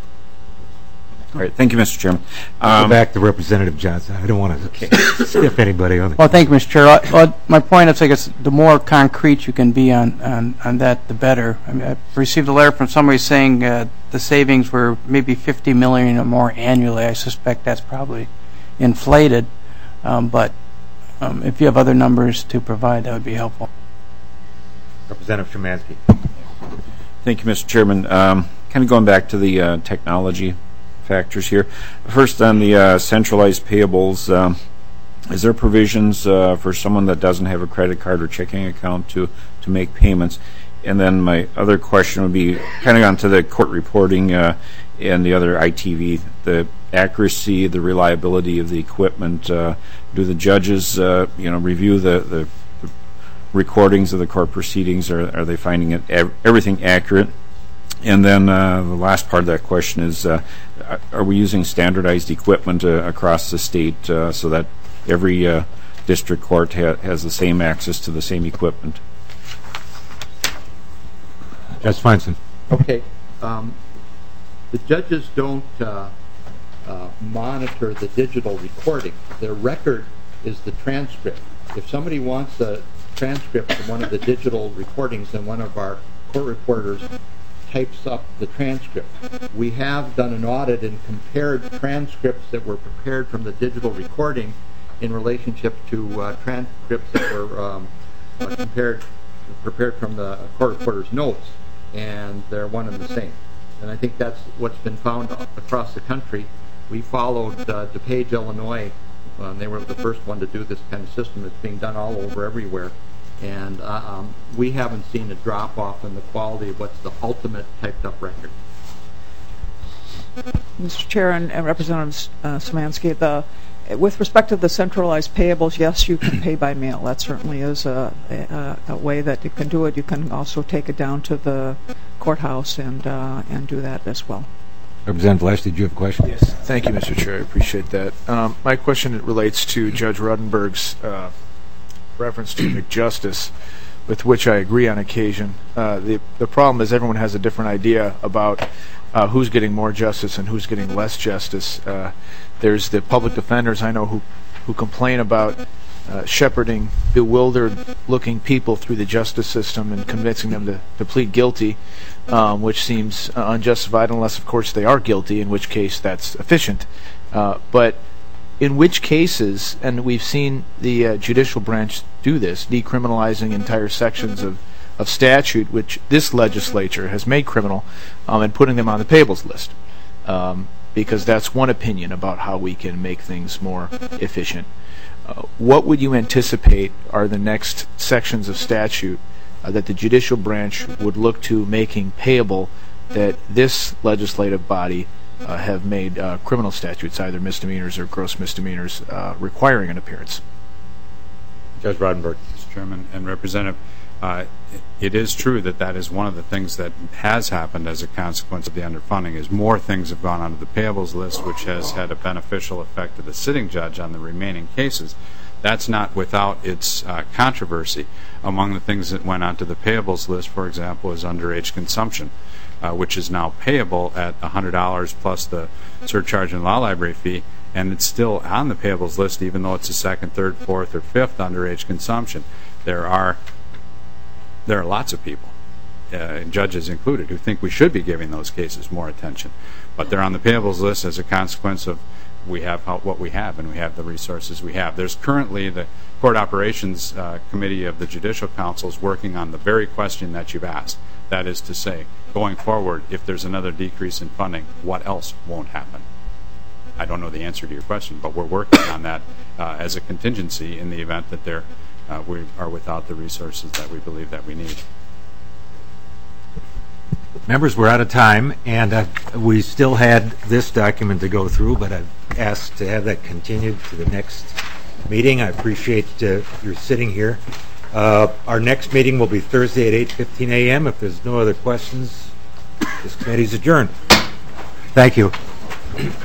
All right, thank you, Mister Chairman. I'll Um, go back to Representative Johnson. I don't want to stiff anybody on the. Well, thank you, Mister Chair. Uh, Well, my point is, I guess, the more concrete you can be on, on, on that, the better. I mean, I received a letter from somebody saying uh, the savings were maybe fifty million dollars or more annually. I suspect that's probably inflated, um, but um, if you have other numbers to provide, that would be helpful. Representative Szymanski. Thank you, Mister Chairman. Um, kind of going back to the uh, technology factors here. First, on the uh, centralized payables, um, is there provisions uh, for someone that doesn't have a credit card or checking account to, to make payments? And then my other question would be kind of onto the court reporting uh, and the other I T V, the accuracy, the reliability of the equipment. Uh, do the judges, uh, you know, review the, the recordings of the court proceedings? Are, are they finding it ev- everything accurate? And then uh, the last part of that question is, uh, are we using standardized equipment uh, across the state uh, so that every uh, district court ha- has the same access to the same equipment? Judge Feinstein. Okay. Um, the judges don't uh, uh, monitor the digital recording. Their record is the transcript. If somebody wants a transcript from one of the digital recordings, and one of our court reporters types up the transcript. We have done an audit and compared transcripts that were prepared from the digital recording in relationship to uh, transcripts that were um, uh, compared, prepared from the court reporter's notes, and they're one and the same. And I think that's what's been found across the country. We followed uh, DuPage, Illinois. Uh, they were the first one to do this kind of system. It's being done all over everywhere. And uh, um, we haven't seen a drop-off in the quality of what's the ultimate typed-up record. Mister Chair and, and Representative uh, Szymanski, the, with respect to the centralized payables, yes, you can pay by mail. That certainly is a, a, a way that you can do it. You can also take it down to the courthouse and uh, and do that as well. Representative Lesh, did you have a question? Yes. Thank you, Mister Chair. I appreciate that. Um, my question relates to Judge Rudenberg's uh, reference to McJustice, with which I agree on occasion. Uh, the the problem is everyone has a different idea about uh, who's getting more justice and who's getting less justice. Uh, there's the public defenders I know who who complain about uh, shepherding bewildered-looking people through the justice system and convincing them to, to plead guilty, um, which seems uh, unjustified unless, of course, they are guilty, in which case that's efficient. Uh, but in which cases, and we've seen the uh, judicial branch do this, decriminalizing entire sections of, of statute, which this legislature has made criminal, um, and putting them on the payables list, um, because that's one opinion about how we can make things more efficient. Uh, what would you anticipate are the next sections of statute uh, that the judicial branch would look to making payable that this legislative body Uh, have made uh, criminal statutes, either misdemeanors or gross misdemeanors, uh, requiring an appearance? Judge Rodenberg. Mister Chairman and Representative, uh, it is true that that is one of the things that has happened as a consequence of the underfunding, is more things have gone onto the payables list, which has had a beneficial effect to the sitting judge on the remaining cases. That's not without its uh, controversy. Among the things that went onto the payables list, for example, is underage consumption, uh, which is now payable at one hundred dollars plus the surcharge and law library fee, and it's still on the payables list even though it's a second, third, fourth, or fifth underage consumption. There are there are lots of people, uh, judges included, who think we should be giving those cases more attention. But they're on the payables list as a consequence of we have how, what we have, and we have the resources we have. There's currently the Court Operations uh, Committee of the Judicial Council is working on the very question that you've asked. That is to say, going forward, if there's another decrease in funding, what else won't happen? I don't know the answer to your question, but we're working on that uh, as a contingency in the event that there, uh, we are without the resources that we believe that we need. Members, we're out of time, and uh, we still had this document to go through, but I've asked to have that continued to the next meeting. I appreciate uh, your sitting here. Uh, our next meeting will be Thursday at eight fifteen a m If there's no other questions, this committee is adjourned. Thank you.